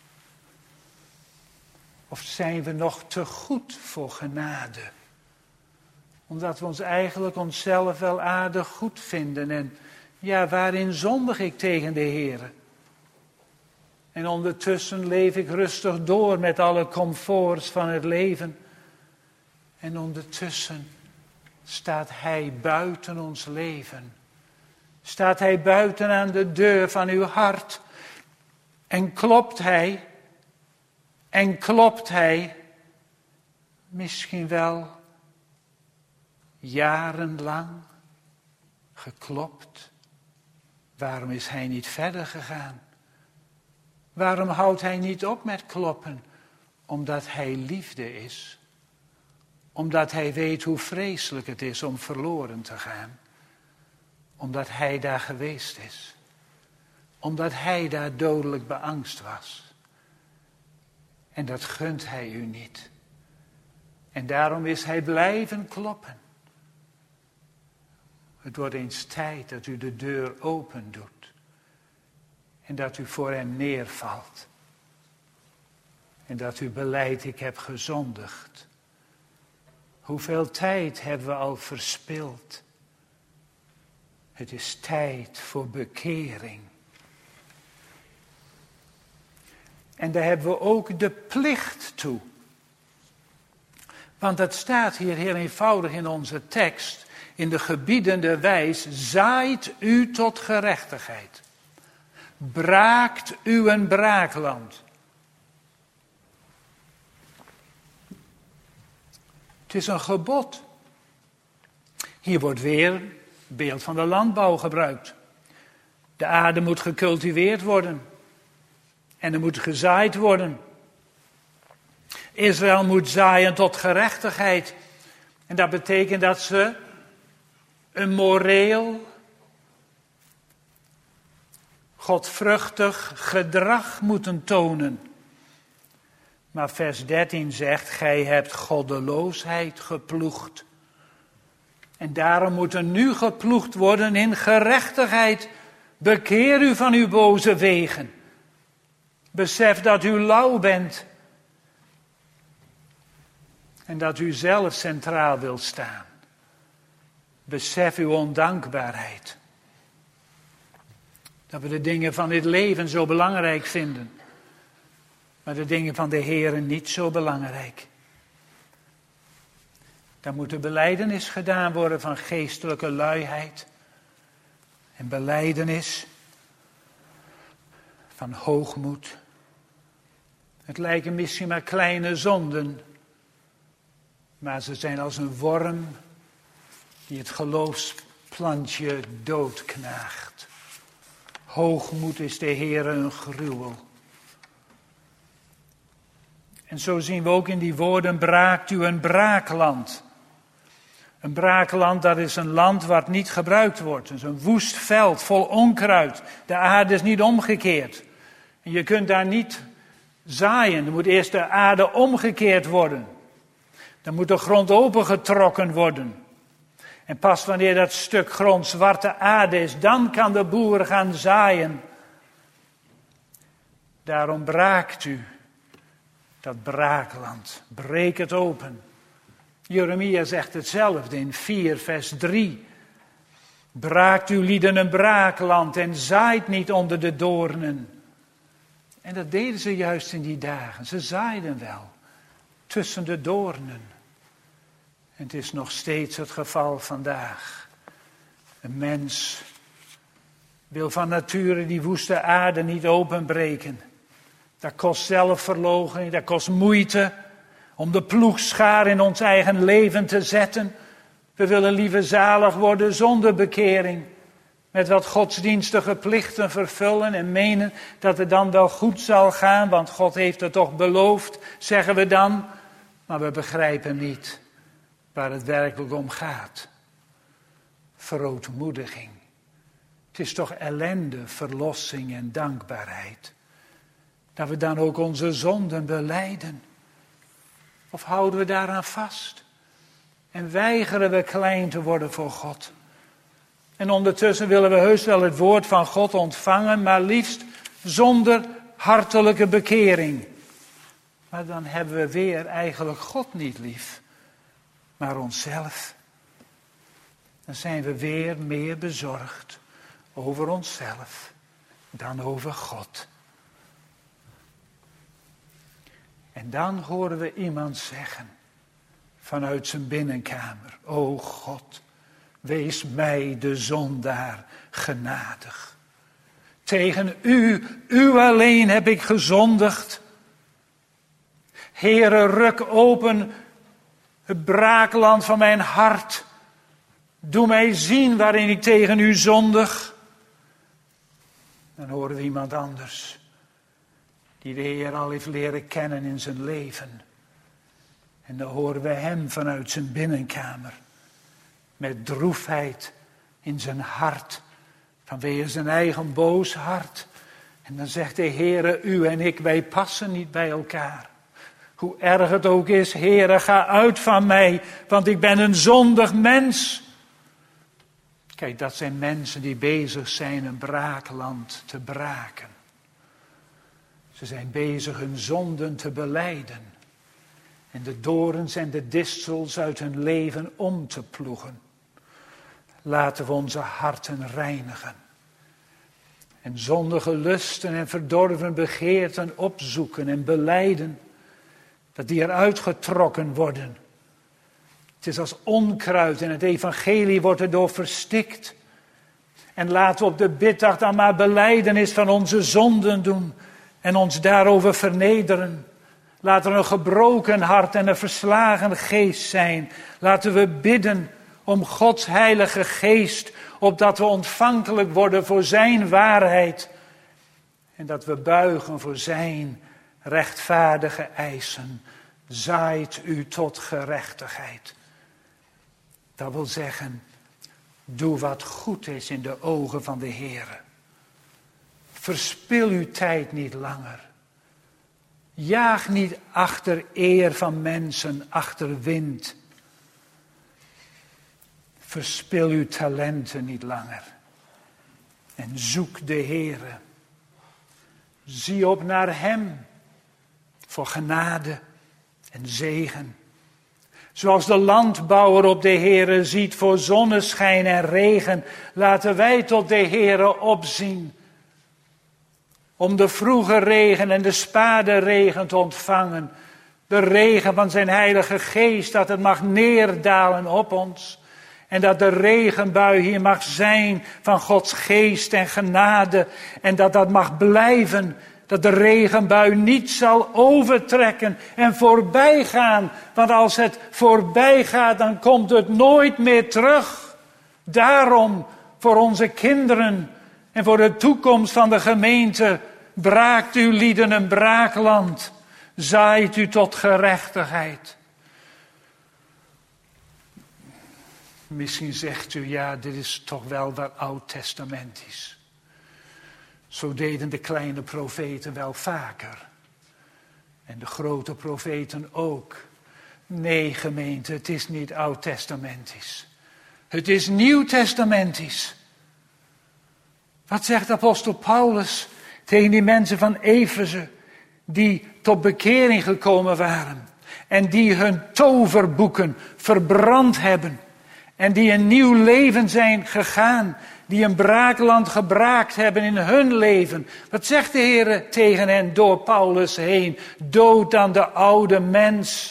Of zijn we nog te goed voor genade? Omdat we ons eigenlijk onszelf wel aardig goed vinden. En ja, waarin zondig ik tegen de Heere? En ondertussen leef ik rustig door met alle comforts van het leven. En ondertussen staat hij buiten ons leven. Staat hij buiten aan de deur van uw hart. En klopt hij. En klopt hij. Misschien wel jarenlang geklopt. Waarom is hij niet verder gegaan? Waarom houdt hij niet op met kloppen? Omdat hij liefde is. Omdat hij weet hoe vreselijk het is om verloren te gaan. Omdat hij daar geweest is. Omdat hij daar dodelijk beangst was. En dat gunt hij u niet. En daarom is hij blijven kloppen. Het wordt eens tijd dat u de deur open doet. En dat u voor hem neervalt. En dat u belijdt, ik heb gezondigd. Hoeveel tijd hebben we al verspild? Het is tijd voor bekering. En daar hebben we ook de plicht toe. Want het staat hier heel eenvoudig in onze tekst. in de gebiedende wijs, zaait u tot gerechtigheid. Braakt u een braakland. Het is een gebod. Hier wordt weer het beeld van de landbouw gebruikt. De aarde moet gecultiveerd worden. En er moet gezaaid worden. Israël moet zaaien tot gerechtigheid. En dat betekent dat ze een moreel, godvruchtig gedrag moeten tonen. Maar vers dertien zegt, gij hebt goddeloosheid geploegd. En daarom moet er nu geploegd worden in gerechtigheid. Bekeer u van uw boze wegen. Besef dat u lauw bent. En dat u zelf centraal wilt staan. Besef uw ondankbaarheid. Dat we de dingen van dit leven zo belangrijk vinden. Maar de dingen van de Heere niet zo belangrijk. Dan moet er belijdenis gedaan worden van geestelijke luiheid. En belijdenis van hoogmoed. Het lijken misschien maar kleine zonden. Maar ze zijn als een worm die het geloofsplantje doodknaagt. Hoogmoed is de Heere een gruwel. En zo zien we ook in die woorden, braakt u een braakland. Een braakland, dat is een land wat niet gebruikt wordt. Het is een woest veld vol onkruid. De aarde is niet omgekeerd. En je kunt daar niet zaaien. Er moet eerst de aarde omgekeerd worden. Dan moet de grond opengetrokken worden. En pas wanneer dat stuk grond zwarte aarde is, dan kan de boer gaan zaaien. Daarom braakt u dat braakland. Breek het open. Jeremia zegt hetzelfde in vier vers drie. Braakt uw lieden een braakland en zaait niet onder de doornen. En dat deden ze juist in die dagen. Ze zaaiden wel tussen de doornen. En het is nog steeds het geval vandaag. Een mens wil van nature die woeste aarde niet openbreken. Dat kost zelfverloochening, dat kost moeite om de ploegschaar in ons eigen leven te zetten. We willen liever zalig worden zonder bekering. Met wat godsdienstige plichten vervullen en menen dat het dan wel goed zal gaan. Want God heeft het toch beloofd, zeggen we dan. Maar we begrijpen niet waar het werkelijk om gaat. Verootmoediging. Het is toch ellende, verlossing en dankbaarheid. Dat we dan ook onze zonden belijden. Of houden we daaraan vast? En weigeren we klein te worden voor God? En ondertussen willen we heus wel het woord van God ontvangen, maar liefst zonder hartelijke bekering. Maar dan hebben we weer eigenlijk God niet lief, maar onszelf. Dan zijn we weer meer bezorgd over onszelf dan over God. En dan horen we iemand zeggen vanuit zijn binnenkamer: O God, wees mij de zondaar genadig. Tegen u, u alleen heb ik gezondigd. Heere, ruk open het braakland van mijn hart. Doe mij zien waarin ik tegen u zondig. Dan horen we iemand anders, die de Heer al heeft leren kennen in zijn leven. En dan horen we hem vanuit zijn binnenkamer, met droefheid in zijn hart, vanwege zijn eigen boos hart. En dan zegt de Heere, u en ik, wij passen niet bij elkaar. Hoe erg het ook is, Heere, ga uit van mij, want ik ben een zondig mens. Kijk, dat zijn mensen die bezig zijn een braakland te braken. Ze zijn bezig hun zonden te belijden. En de dorens en de distels uit hun leven om te ploegen. Laten we onze harten reinigen. En zondige lusten en verdorven begeerten opzoeken en belijden. Dat die eruit getrokken worden. Het is als onkruid en het evangelie wordt erdoor verstikt. En laten we op de biddag dan maar belijdenis van onze zonden doen en ons daarover vernederen. Laten we een gebroken hart en een verslagen geest zijn. Laten we bidden om Gods heilige geest, opdat we ontvankelijk worden voor zijn waarheid. En dat we buigen voor zijn rechtvaardige eisen. Zaait u tot gerechtigheid. Dat wil zeggen, doe wat goed is in de ogen van de Heere. Verspil uw tijd niet langer. Jaag niet achter eer van mensen, achter wind. Verspil uw talenten niet langer. En zoek de Heere. Zie op naar hem voor genade en zegen. Zoals de landbouwer op de Heere ziet voor zonneschijn en regen, laten wij tot de Heere opzien. Om de vroege regen en de spade regen te ontvangen. De regen van zijn heilige geest, dat het mag neerdalen op ons. En dat de regenbui hier mag zijn van Gods geest en genade. En dat dat mag blijven. Dat de regenbui niet zal overtrekken en voorbij gaan. Want als het voorbij gaat, dan komt het nooit meer terug. Daarom, voor onze kinderen en voor de toekomst van de gemeente, braakt uw lieden een braakland. Zaait u tot gerechtigheid. Misschien zegt u, ja, dit is toch wel wat oud-testamentisch. Zo deden de kleine profeten wel vaker. En de grote profeten ook. Nee, gemeente, het is niet oud-testamentisch. Het is nieuw-testamentisch. Wat zegt apostel Paulus tegen die mensen van Efeze, die tot bekering gekomen waren en die hun toverboeken verbrand hebben en die een nieuw leven zijn gegaan, die een braakland gebraakt hebben in hun leven. Wat zegt de Heer tegen hen door Paulus heen? Dood aan de oude mens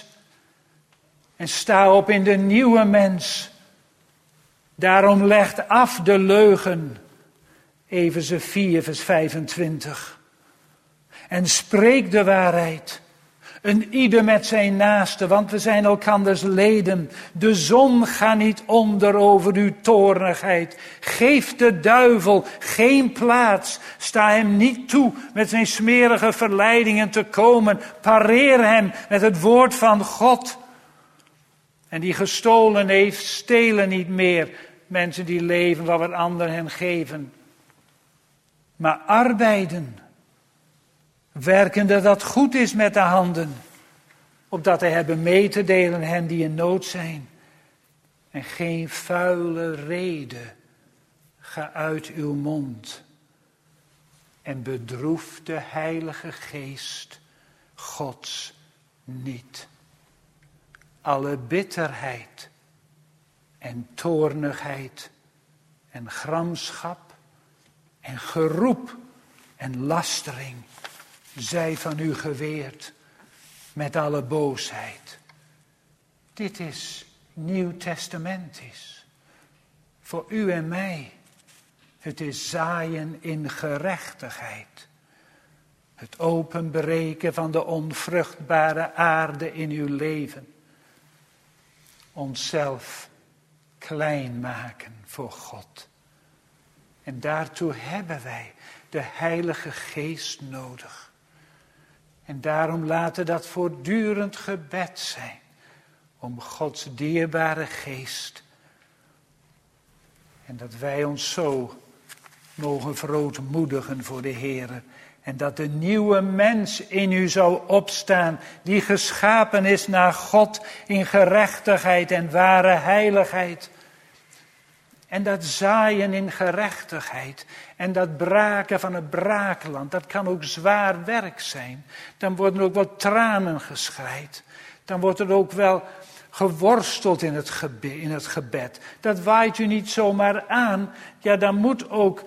en sta op in de nieuwe mens. Daarom legt af de leugen. Efeze vier vers vijfentwintig. En spreek de waarheid. Een ieder met zijn naaste, want we zijn elkanders leden. De zon gaat niet onder over uw toornigheid. Geef de duivel geen plaats. Sta hem niet toe met zijn smerige verleidingen te komen. Pareer hem met het woord van God. En die gestolen heeft, stelen niet meer. Mensen die leven wat wat anderen hen geven. Maar arbeiden. Werkende dat goed is met de handen. Opdat hij hebben mee te delen hen die in nood zijn. En geen vuile rede ga uit uw mond. En bedroef de Heilige Geest Gods niet. Alle bitterheid en toornigheid en gramschap en geroep en lastering zij van u geweerd met alle boosheid. Dit is nieuw-testamentisch. Voor u en mij. Het is zaaien in gerechtigheid. Het openbreken van de onvruchtbare aarde in uw leven. Onszelf klein maken voor God. En daartoe hebben wij de Heilige Geest nodig. En daarom laten dat voortdurend gebed zijn. Om Gods dierbare geest. En dat wij ons zo mogen verootmoedigen voor de Heer. En dat de nieuwe mens in u zou opstaan. Die geschapen is naar God in gerechtigheid en ware heiligheid. En dat zaaien in gerechtigheid en dat braken van het braakland, dat kan ook zwaar werk zijn. Dan worden er ook wel tranen geschreid. Dan wordt er ook wel geworsteld in het gebed. In het gebed. Dat waait u niet zomaar aan. Ja, dan moet ook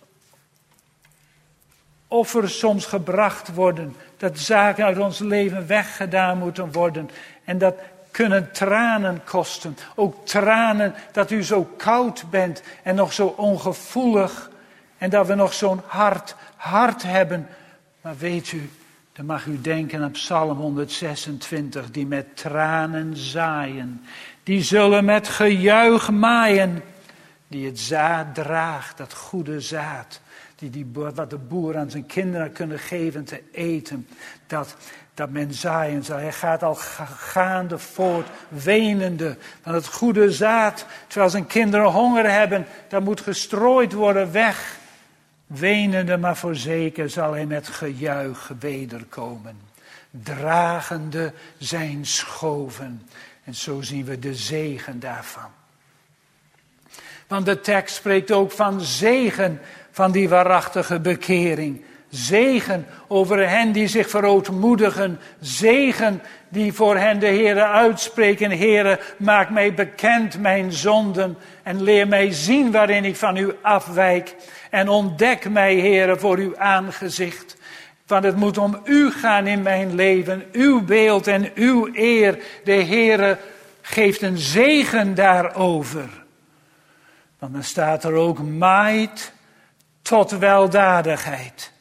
offers soms gebracht worden. Dat zaken uit ons leven weggedaan moeten worden. En dat kunnen tranen kosten. Ook tranen dat u zo koud bent en nog zo ongevoelig. En dat we nog zo'n hard hart hebben. Maar weet u, dan mag u denken aan Psalm honderdzesentwintig. Die met tranen zaaien. Die zullen met gejuich maaien. Die het zaad draagt, dat goede zaad. Die, die, wat de boer aan zijn kinderen kunnen geven te eten. Dat, dat men zaaien zal. Hij gaat al gaande voort, wenende van het goede zaad. Terwijl zijn kinderen honger hebben, dat moet gestrooid worden weg. Wenende, maar voorzeker zal hij met gejuich wederkomen. Dragende zijn schoven. En zo zien we de zegen daarvan. Want de tekst spreekt ook van zegen van die waarachtige bekering. Zegen over hen die zich verootmoedigen. Zegen die voor hen de Heere uitspreken. Heere, maak mij bekend mijn zonden. En leer mij zien waarin ik van u afwijk. En ontdek mij, Heere, voor uw aangezicht. Want het moet om u gaan in mijn leven. Uw beeld en uw eer. De Heere geeft een zegen daarover. Want dan staat er ook maait tot weldadigheid.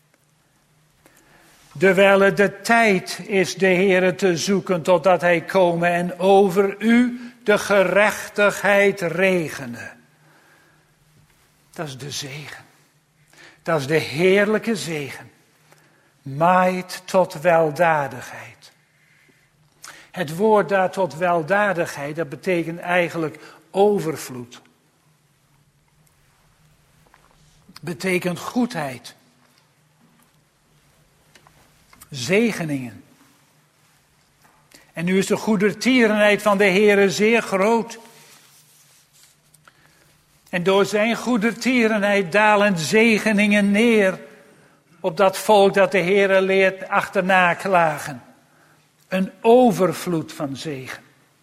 Terwijl het de tijd is de Heere te zoeken totdat hij komen en over u de gerechtigheid regenen. Dat is de zegen. Dat is de heerlijke zegen. Maait tot weldadigheid. Het woord daar tot weldadigheid, dat betekent eigenlijk overvloed. Betekent goedheid. Zegeningen. En nu is de goedertierenheid van de Heere zeer groot. En door zijn goedertierenheid dalen zegeningen neer op dat volk dat de Heere leert achterna klagen. Een overvloed van zegen.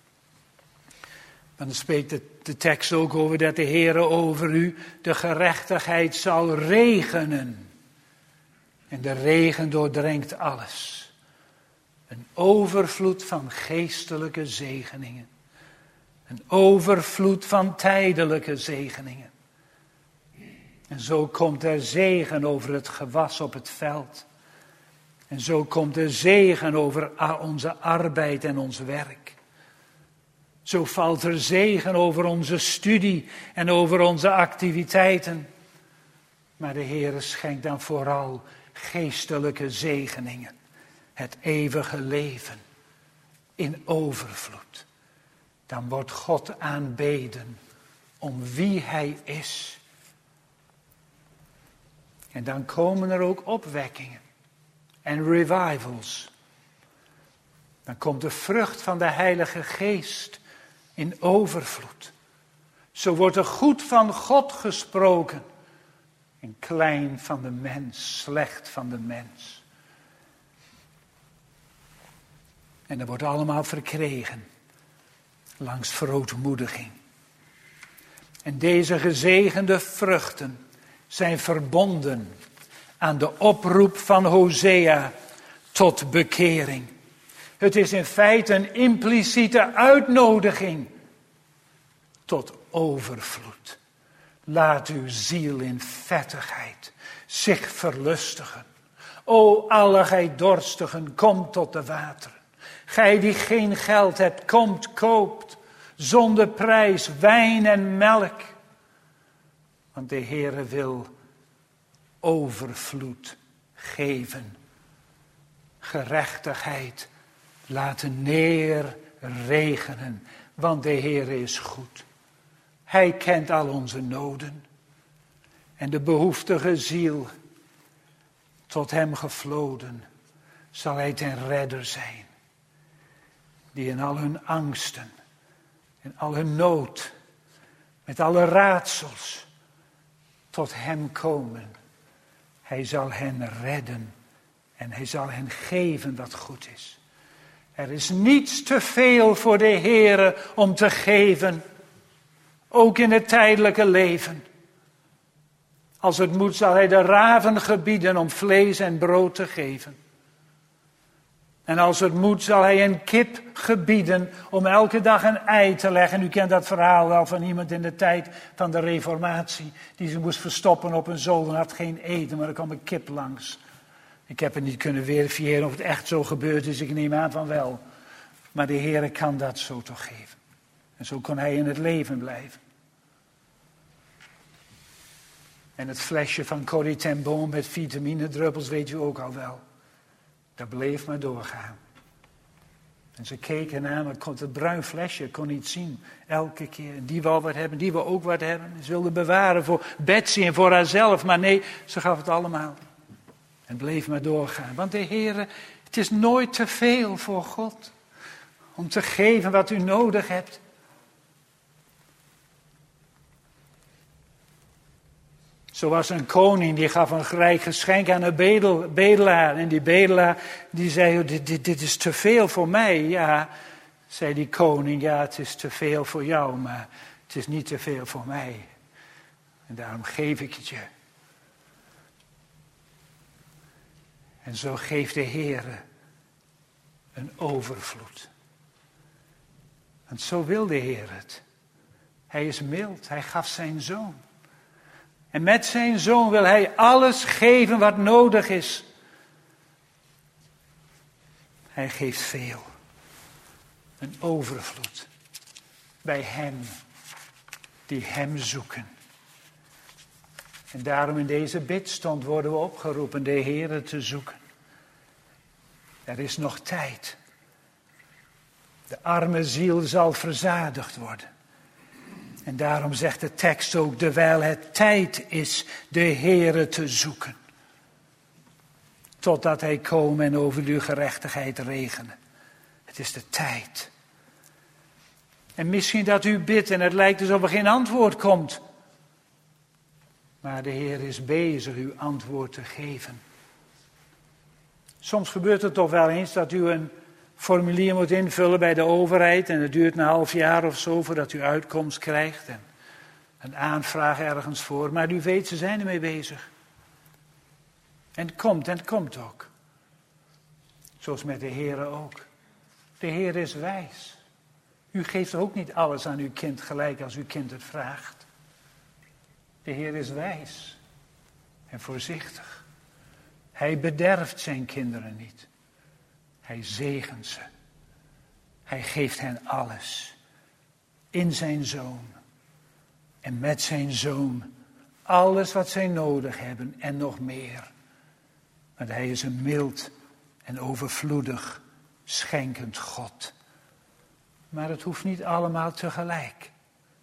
Dan spreekt de, de tekst ook over dat de Heere over u de gerechtigheid zal regenen. En de regen doordrenkt alles. Een overvloed van geestelijke zegeningen. Een overvloed van tijdelijke zegeningen. En zo komt er zegen over het gewas op het veld. En zo komt er zegen over onze arbeid en ons werk. Zo valt er zegen over onze studie en over onze activiteiten. Maar de Heere schenkt dan vooral geestelijke zegeningen. Het eeuwige leven in overvloed. Dan wordt God aanbeden om wie hij is. En dan komen er ook opwekkingen en revivals. Dan komt de vrucht van de Heilige Geest in overvloed. Zo wordt er goed van God gesproken. En klein van de mens, slecht van de mens. En dat wordt allemaal verkregen. Langs verootmoediging. En deze gezegende vruchten zijn verbonden aan de oproep van Hosea tot bekering. Het is in feite een impliciete uitnodiging tot overvloed. Laat uw ziel in vettigheid zich verlustigen. O alle gij dorstigen, kom tot de wateren. Gij die geen geld hebt, komt, koopt, zonder prijs, wijn en melk. Want de Heere wil overvloed geven. Gerechtigheid laten neerregenen, want de Heere is goed. Hij kent al onze noden. En de behoeftige ziel, tot hem gevloden, zal hij ten redder zijn. Die in al hun angsten, in al hun nood, met alle raadsels, tot hem komen. Hij zal hen redden en hij zal hen geven wat goed is. Er is niets te veel voor de Heere om te geven, ook in het tijdelijke leven. Als het moet zal hij de raven gebieden om vlees en brood te geven. En als het moet zal hij een kip gebieden om elke dag een ei te leggen. U kent dat verhaal wel van iemand in de tijd van de Reformatie. Die ze moest verstoppen op een zolder en had geen eten, maar er kwam een kip langs. Ik heb het niet kunnen verifiëren of het echt zo gebeurd is. Ik neem aan van wel. Maar de Heere kan dat zo toch geven. En zo kon hij in het leven blijven. En het flesje van Corrie ten Boom met vitaminedruppels weet u ook al wel. Dat bleef maar doorgaan. En ze keken naar me, kon het bruin flesje, kon niet zien. Elke keer. Die wil wat hebben, die wil ook wat hebben. Ze wilde bewaren voor Betsy en voor haarzelf. Maar nee, ze gaf het allemaal. En bleef maar doorgaan. Want de Heere, het is nooit te veel voor God. Om te geven wat u nodig hebt. Zoals een koning, die gaf een rijk geschenk aan een bedel, bedelaar. En die bedelaar, die zei, dit, dit, dit is te veel voor mij. Ja, zei die koning, ja, het is te veel voor jou, maar het is niet te veel voor mij. En daarom geef ik het je. En zo geeft de Heere een overvloed. Want zo wil de Heer het. Hij is mild, hij gaf zijn zoon. En met zijn zoon wil hij alles geven wat nodig is. Hij geeft veel. Een overvloed. Bij hen die hem zoeken. En daarom in deze bidstond worden we opgeroepen de Heere te zoeken. Er is nog tijd. De arme ziel zal verzadigd worden. En daarom zegt de tekst ook, terwijl het tijd is de Heere te zoeken. Totdat hij komen en over uw gerechtigheid regenen. Het is de tijd. En misschien dat u bidt en het lijkt alsof er geen antwoord komt. Maar de Heer is bezig uw antwoord te geven. Soms gebeurt het toch wel eens dat u een formulier moet invullen bij de overheid. En het duurt een half jaar of zo voordat u uitkomst krijgt. En een aanvraag ergens voor. Maar u weet, ze zijn ermee bezig. En het komt, en het komt ook. Zoals met de Heere ook. De Heer is wijs. U geeft ook niet alles aan uw kind gelijk als uw kind het vraagt. De Heer is wijs. En voorzichtig. Hij bederft zijn kinderen niet. Hij zegent ze. Hij geeft hen alles. In zijn zoon. En met zijn zoon. Alles wat zij nodig hebben en nog meer. Want hij is een mild en overvloedig schenkend God. Maar het hoeft niet allemaal tegelijk.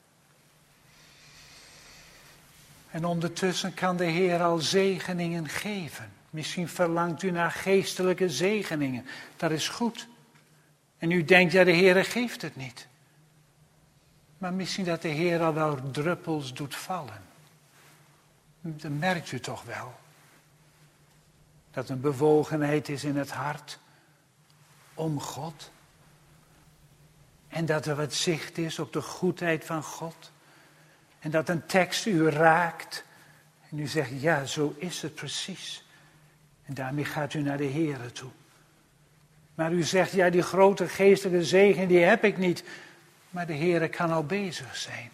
En ondertussen kan de Heer al zegeningen geven. Misschien verlangt u naar geestelijke zegeningen. Dat is goed. En u denkt, ja, de Heer geeft het niet. Maar misschien dat de Heer al wel druppels doet vallen. Dat merkt u toch wel. Dat een bewogenheid is in het hart om God. En dat er wat zicht is op de goedheid van God. En dat een tekst u raakt. En u zegt, ja, zo is het precies. En daarmee gaat u naar de Heere toe. Maar u zegt, ja, die grote geestelijke zegen, die heb ik niet. Maar de Heere kan al bezig zijn.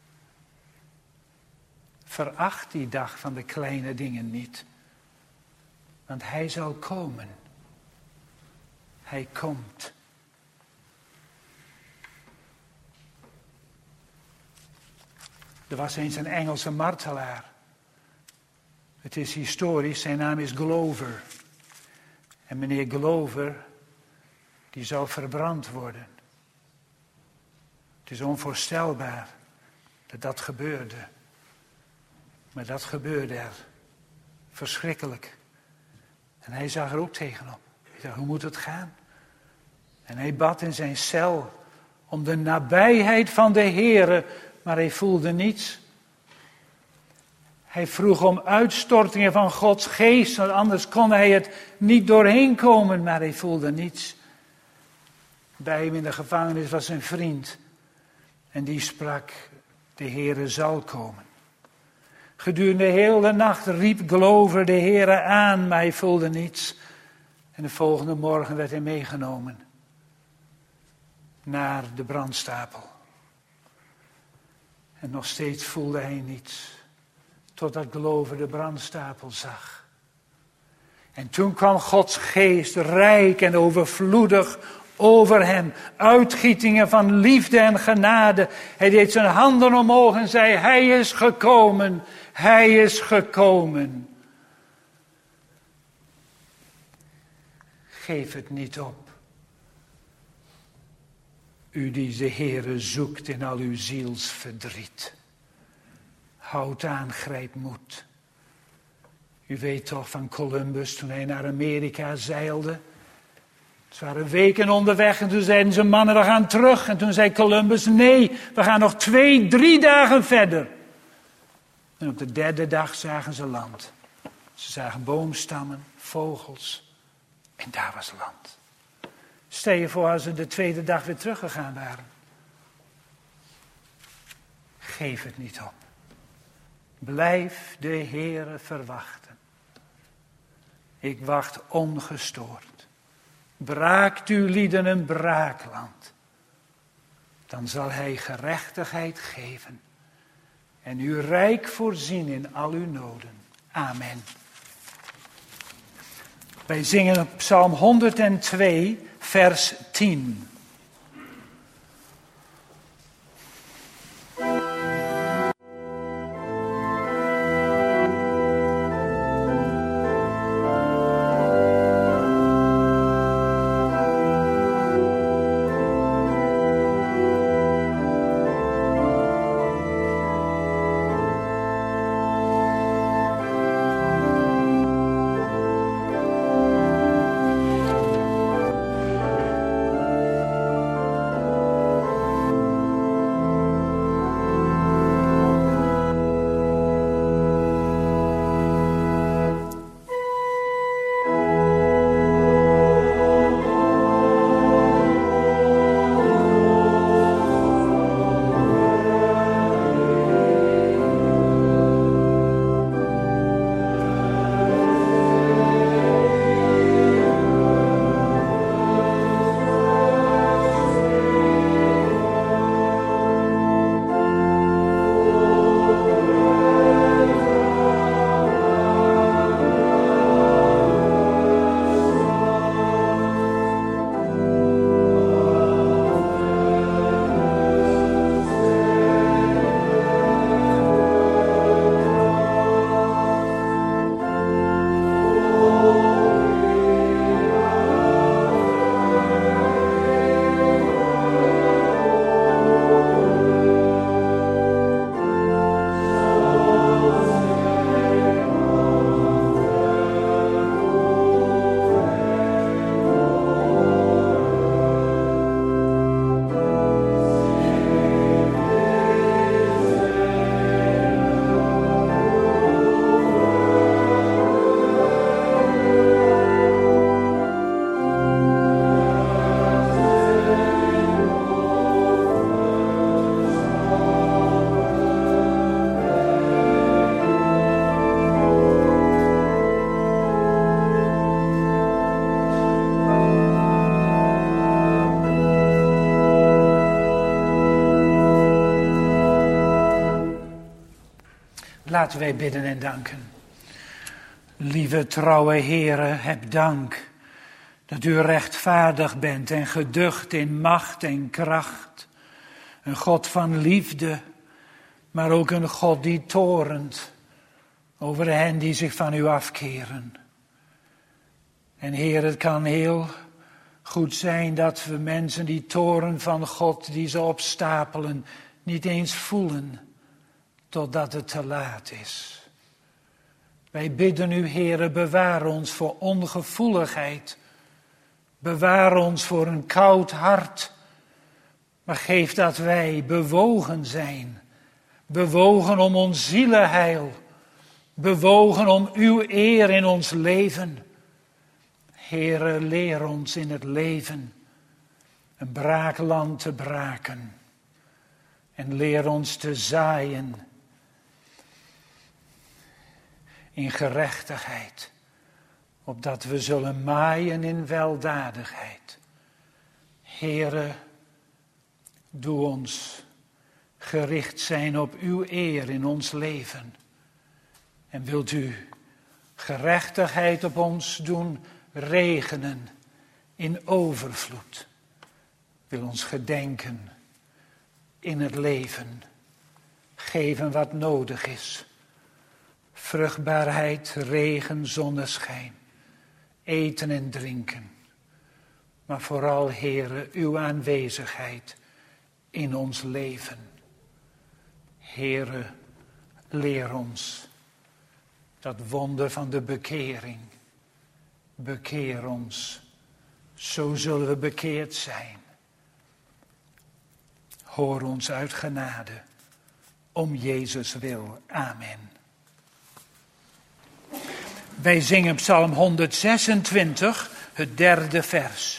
Veracht die dag van de kleine dingen niet. Want hij zal komen. Hij komt. Er was eens een Engelse martelaar. Het is historisch, zijn naam is Glover. En meneer Glover, die zou verbrand worden. Het is onvoorstelbaar dat dat gebeurde. Maar dat gebeurde er. Verschrikkelijk. En hij zag er ook tegenop. Hij dacht, hoe moet het gaan? En hij bad in zijn cel om de nabijheid van de Heere, maar hij voelde niets. Hij vroeg om uitstortingen van Gods geest, want anders kon hij het niet doorheen komen, maar hij voelde niets. Bij hem in de gevangenis was een vriend en die sprak, de Heere zal komen. Gedurende de hele nacht riep Glover de Heere aan, maar hij voelde niets. En de volgende morgen werd hij meegenomen naar de brandstapel. En nog steeds voelde hij niets, totdat Glover de brandstapel zag. En toen kwam Gods geest rijk en overvloedig over hem. Uitgietingen van liefde en genade. Hij deed zijn handen omhoog en zei, hij is gekomen, hij is gekomen. Geef het niet op. U die de Heere zoekt in al uw zielsverdriet. Houd aan, grijp moed. U weet toch van Columbus toen hij naar Amerika zeilde. Ze waren weken onderweg en toen zeiden zijn mannen, we gaan terug. En toen zei Columbus, nee, we gaan nog twee, drie dagen verder. En op de derde dag zagen ze land. Ze zagen boomstammen, vogels. En daar was land. Stel je voor als ze de tweede dag weer teruggegaan waren. Geef het niet op. Blijf de Heere verwachten. Ik wacht ongestoord. Braakt uw lieden een braakland. Dan zal hij gerechtigheid geven. En u rijk voorzien in al uw noden. Amen. Wij zingen Psalm honderdtwee, vers tien. Laten wij bidden en danken. Lieve trouwe Heere, heb dank dat u rechtvaardig bent en geducht in macht en kracht. Een God van liefde, maar ook een God die torent over hen die zich van u afkeren. En Heer, het kan heel goed zijn dat we mensen die toren van God, die ze opstapelen, niet eens voelen, totdat het te laat is. Wij bidden u, Heere, bewaar ons voor ongevoeligheid. Bewaar ons voor een koud hart. Maar geef dat wij bewogen zijn. Bewogen om ons zielenheil. Bewogen om uw eer in ons leven. Heere, leer ons in het leven een braakland te braken. En leer ons te zaaien in gerechtigheid. opdat we zullen maaien in weldadigheid. Heere, doe ons gericht zijn op uw eer in ons leven. En wilt u gerechtigheid op ons doen regenen in overvloed. Wil ons gedenken in het leven. Geven wat nodig is. Vruchtbaarheid, regen, zonneschijn. Eten en drinken. Maar vooral, Heere, uw aanwezigheid in ons leven. Heere, leer ons dat wonder van de bekering. Bekeer ons, zo zullen we bekeerd zijn. Hoor ons uit genade, om Jezus wil. Amen. Wij zingen Psalm honderdzesentwintig, het derde vers.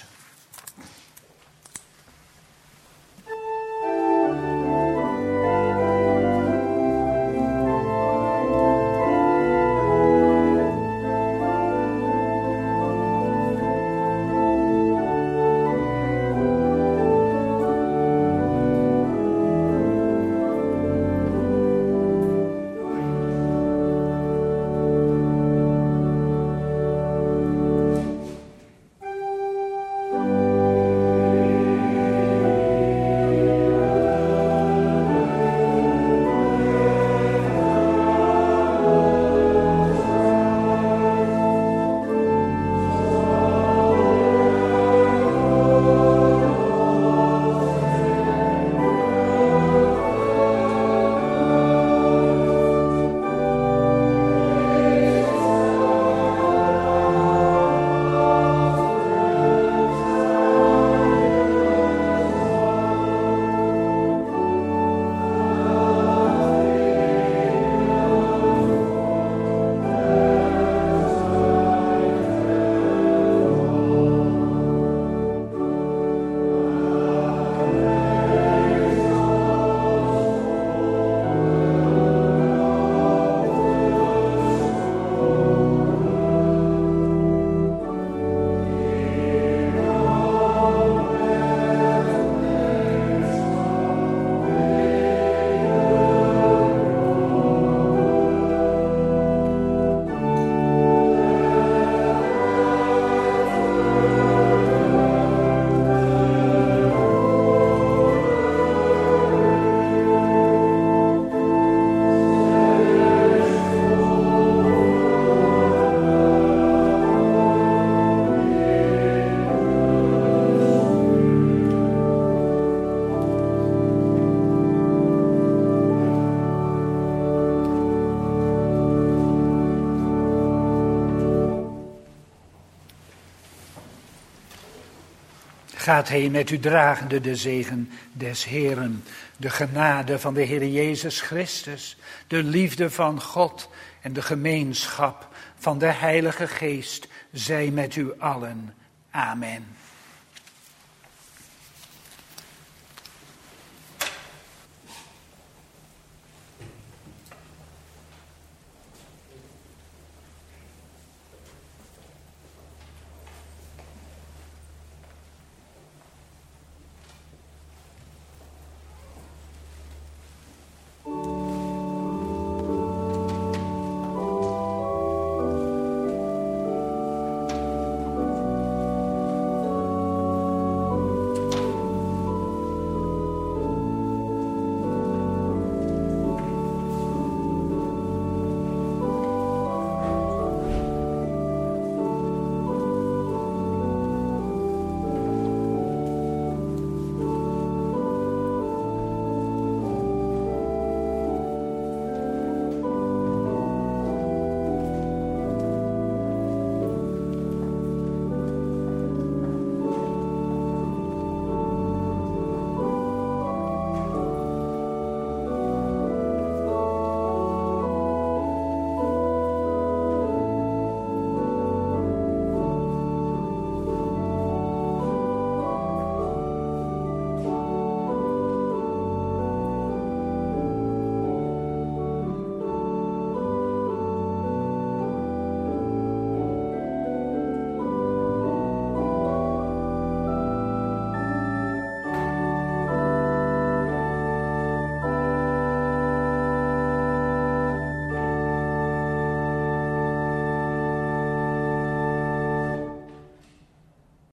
Gaat heen met u dragende de zegen des Heeren, de genade van de Heer Jezus Christus, de liefde van God en de gemeenschap van de Heilige Geest zij met u allen. Amen.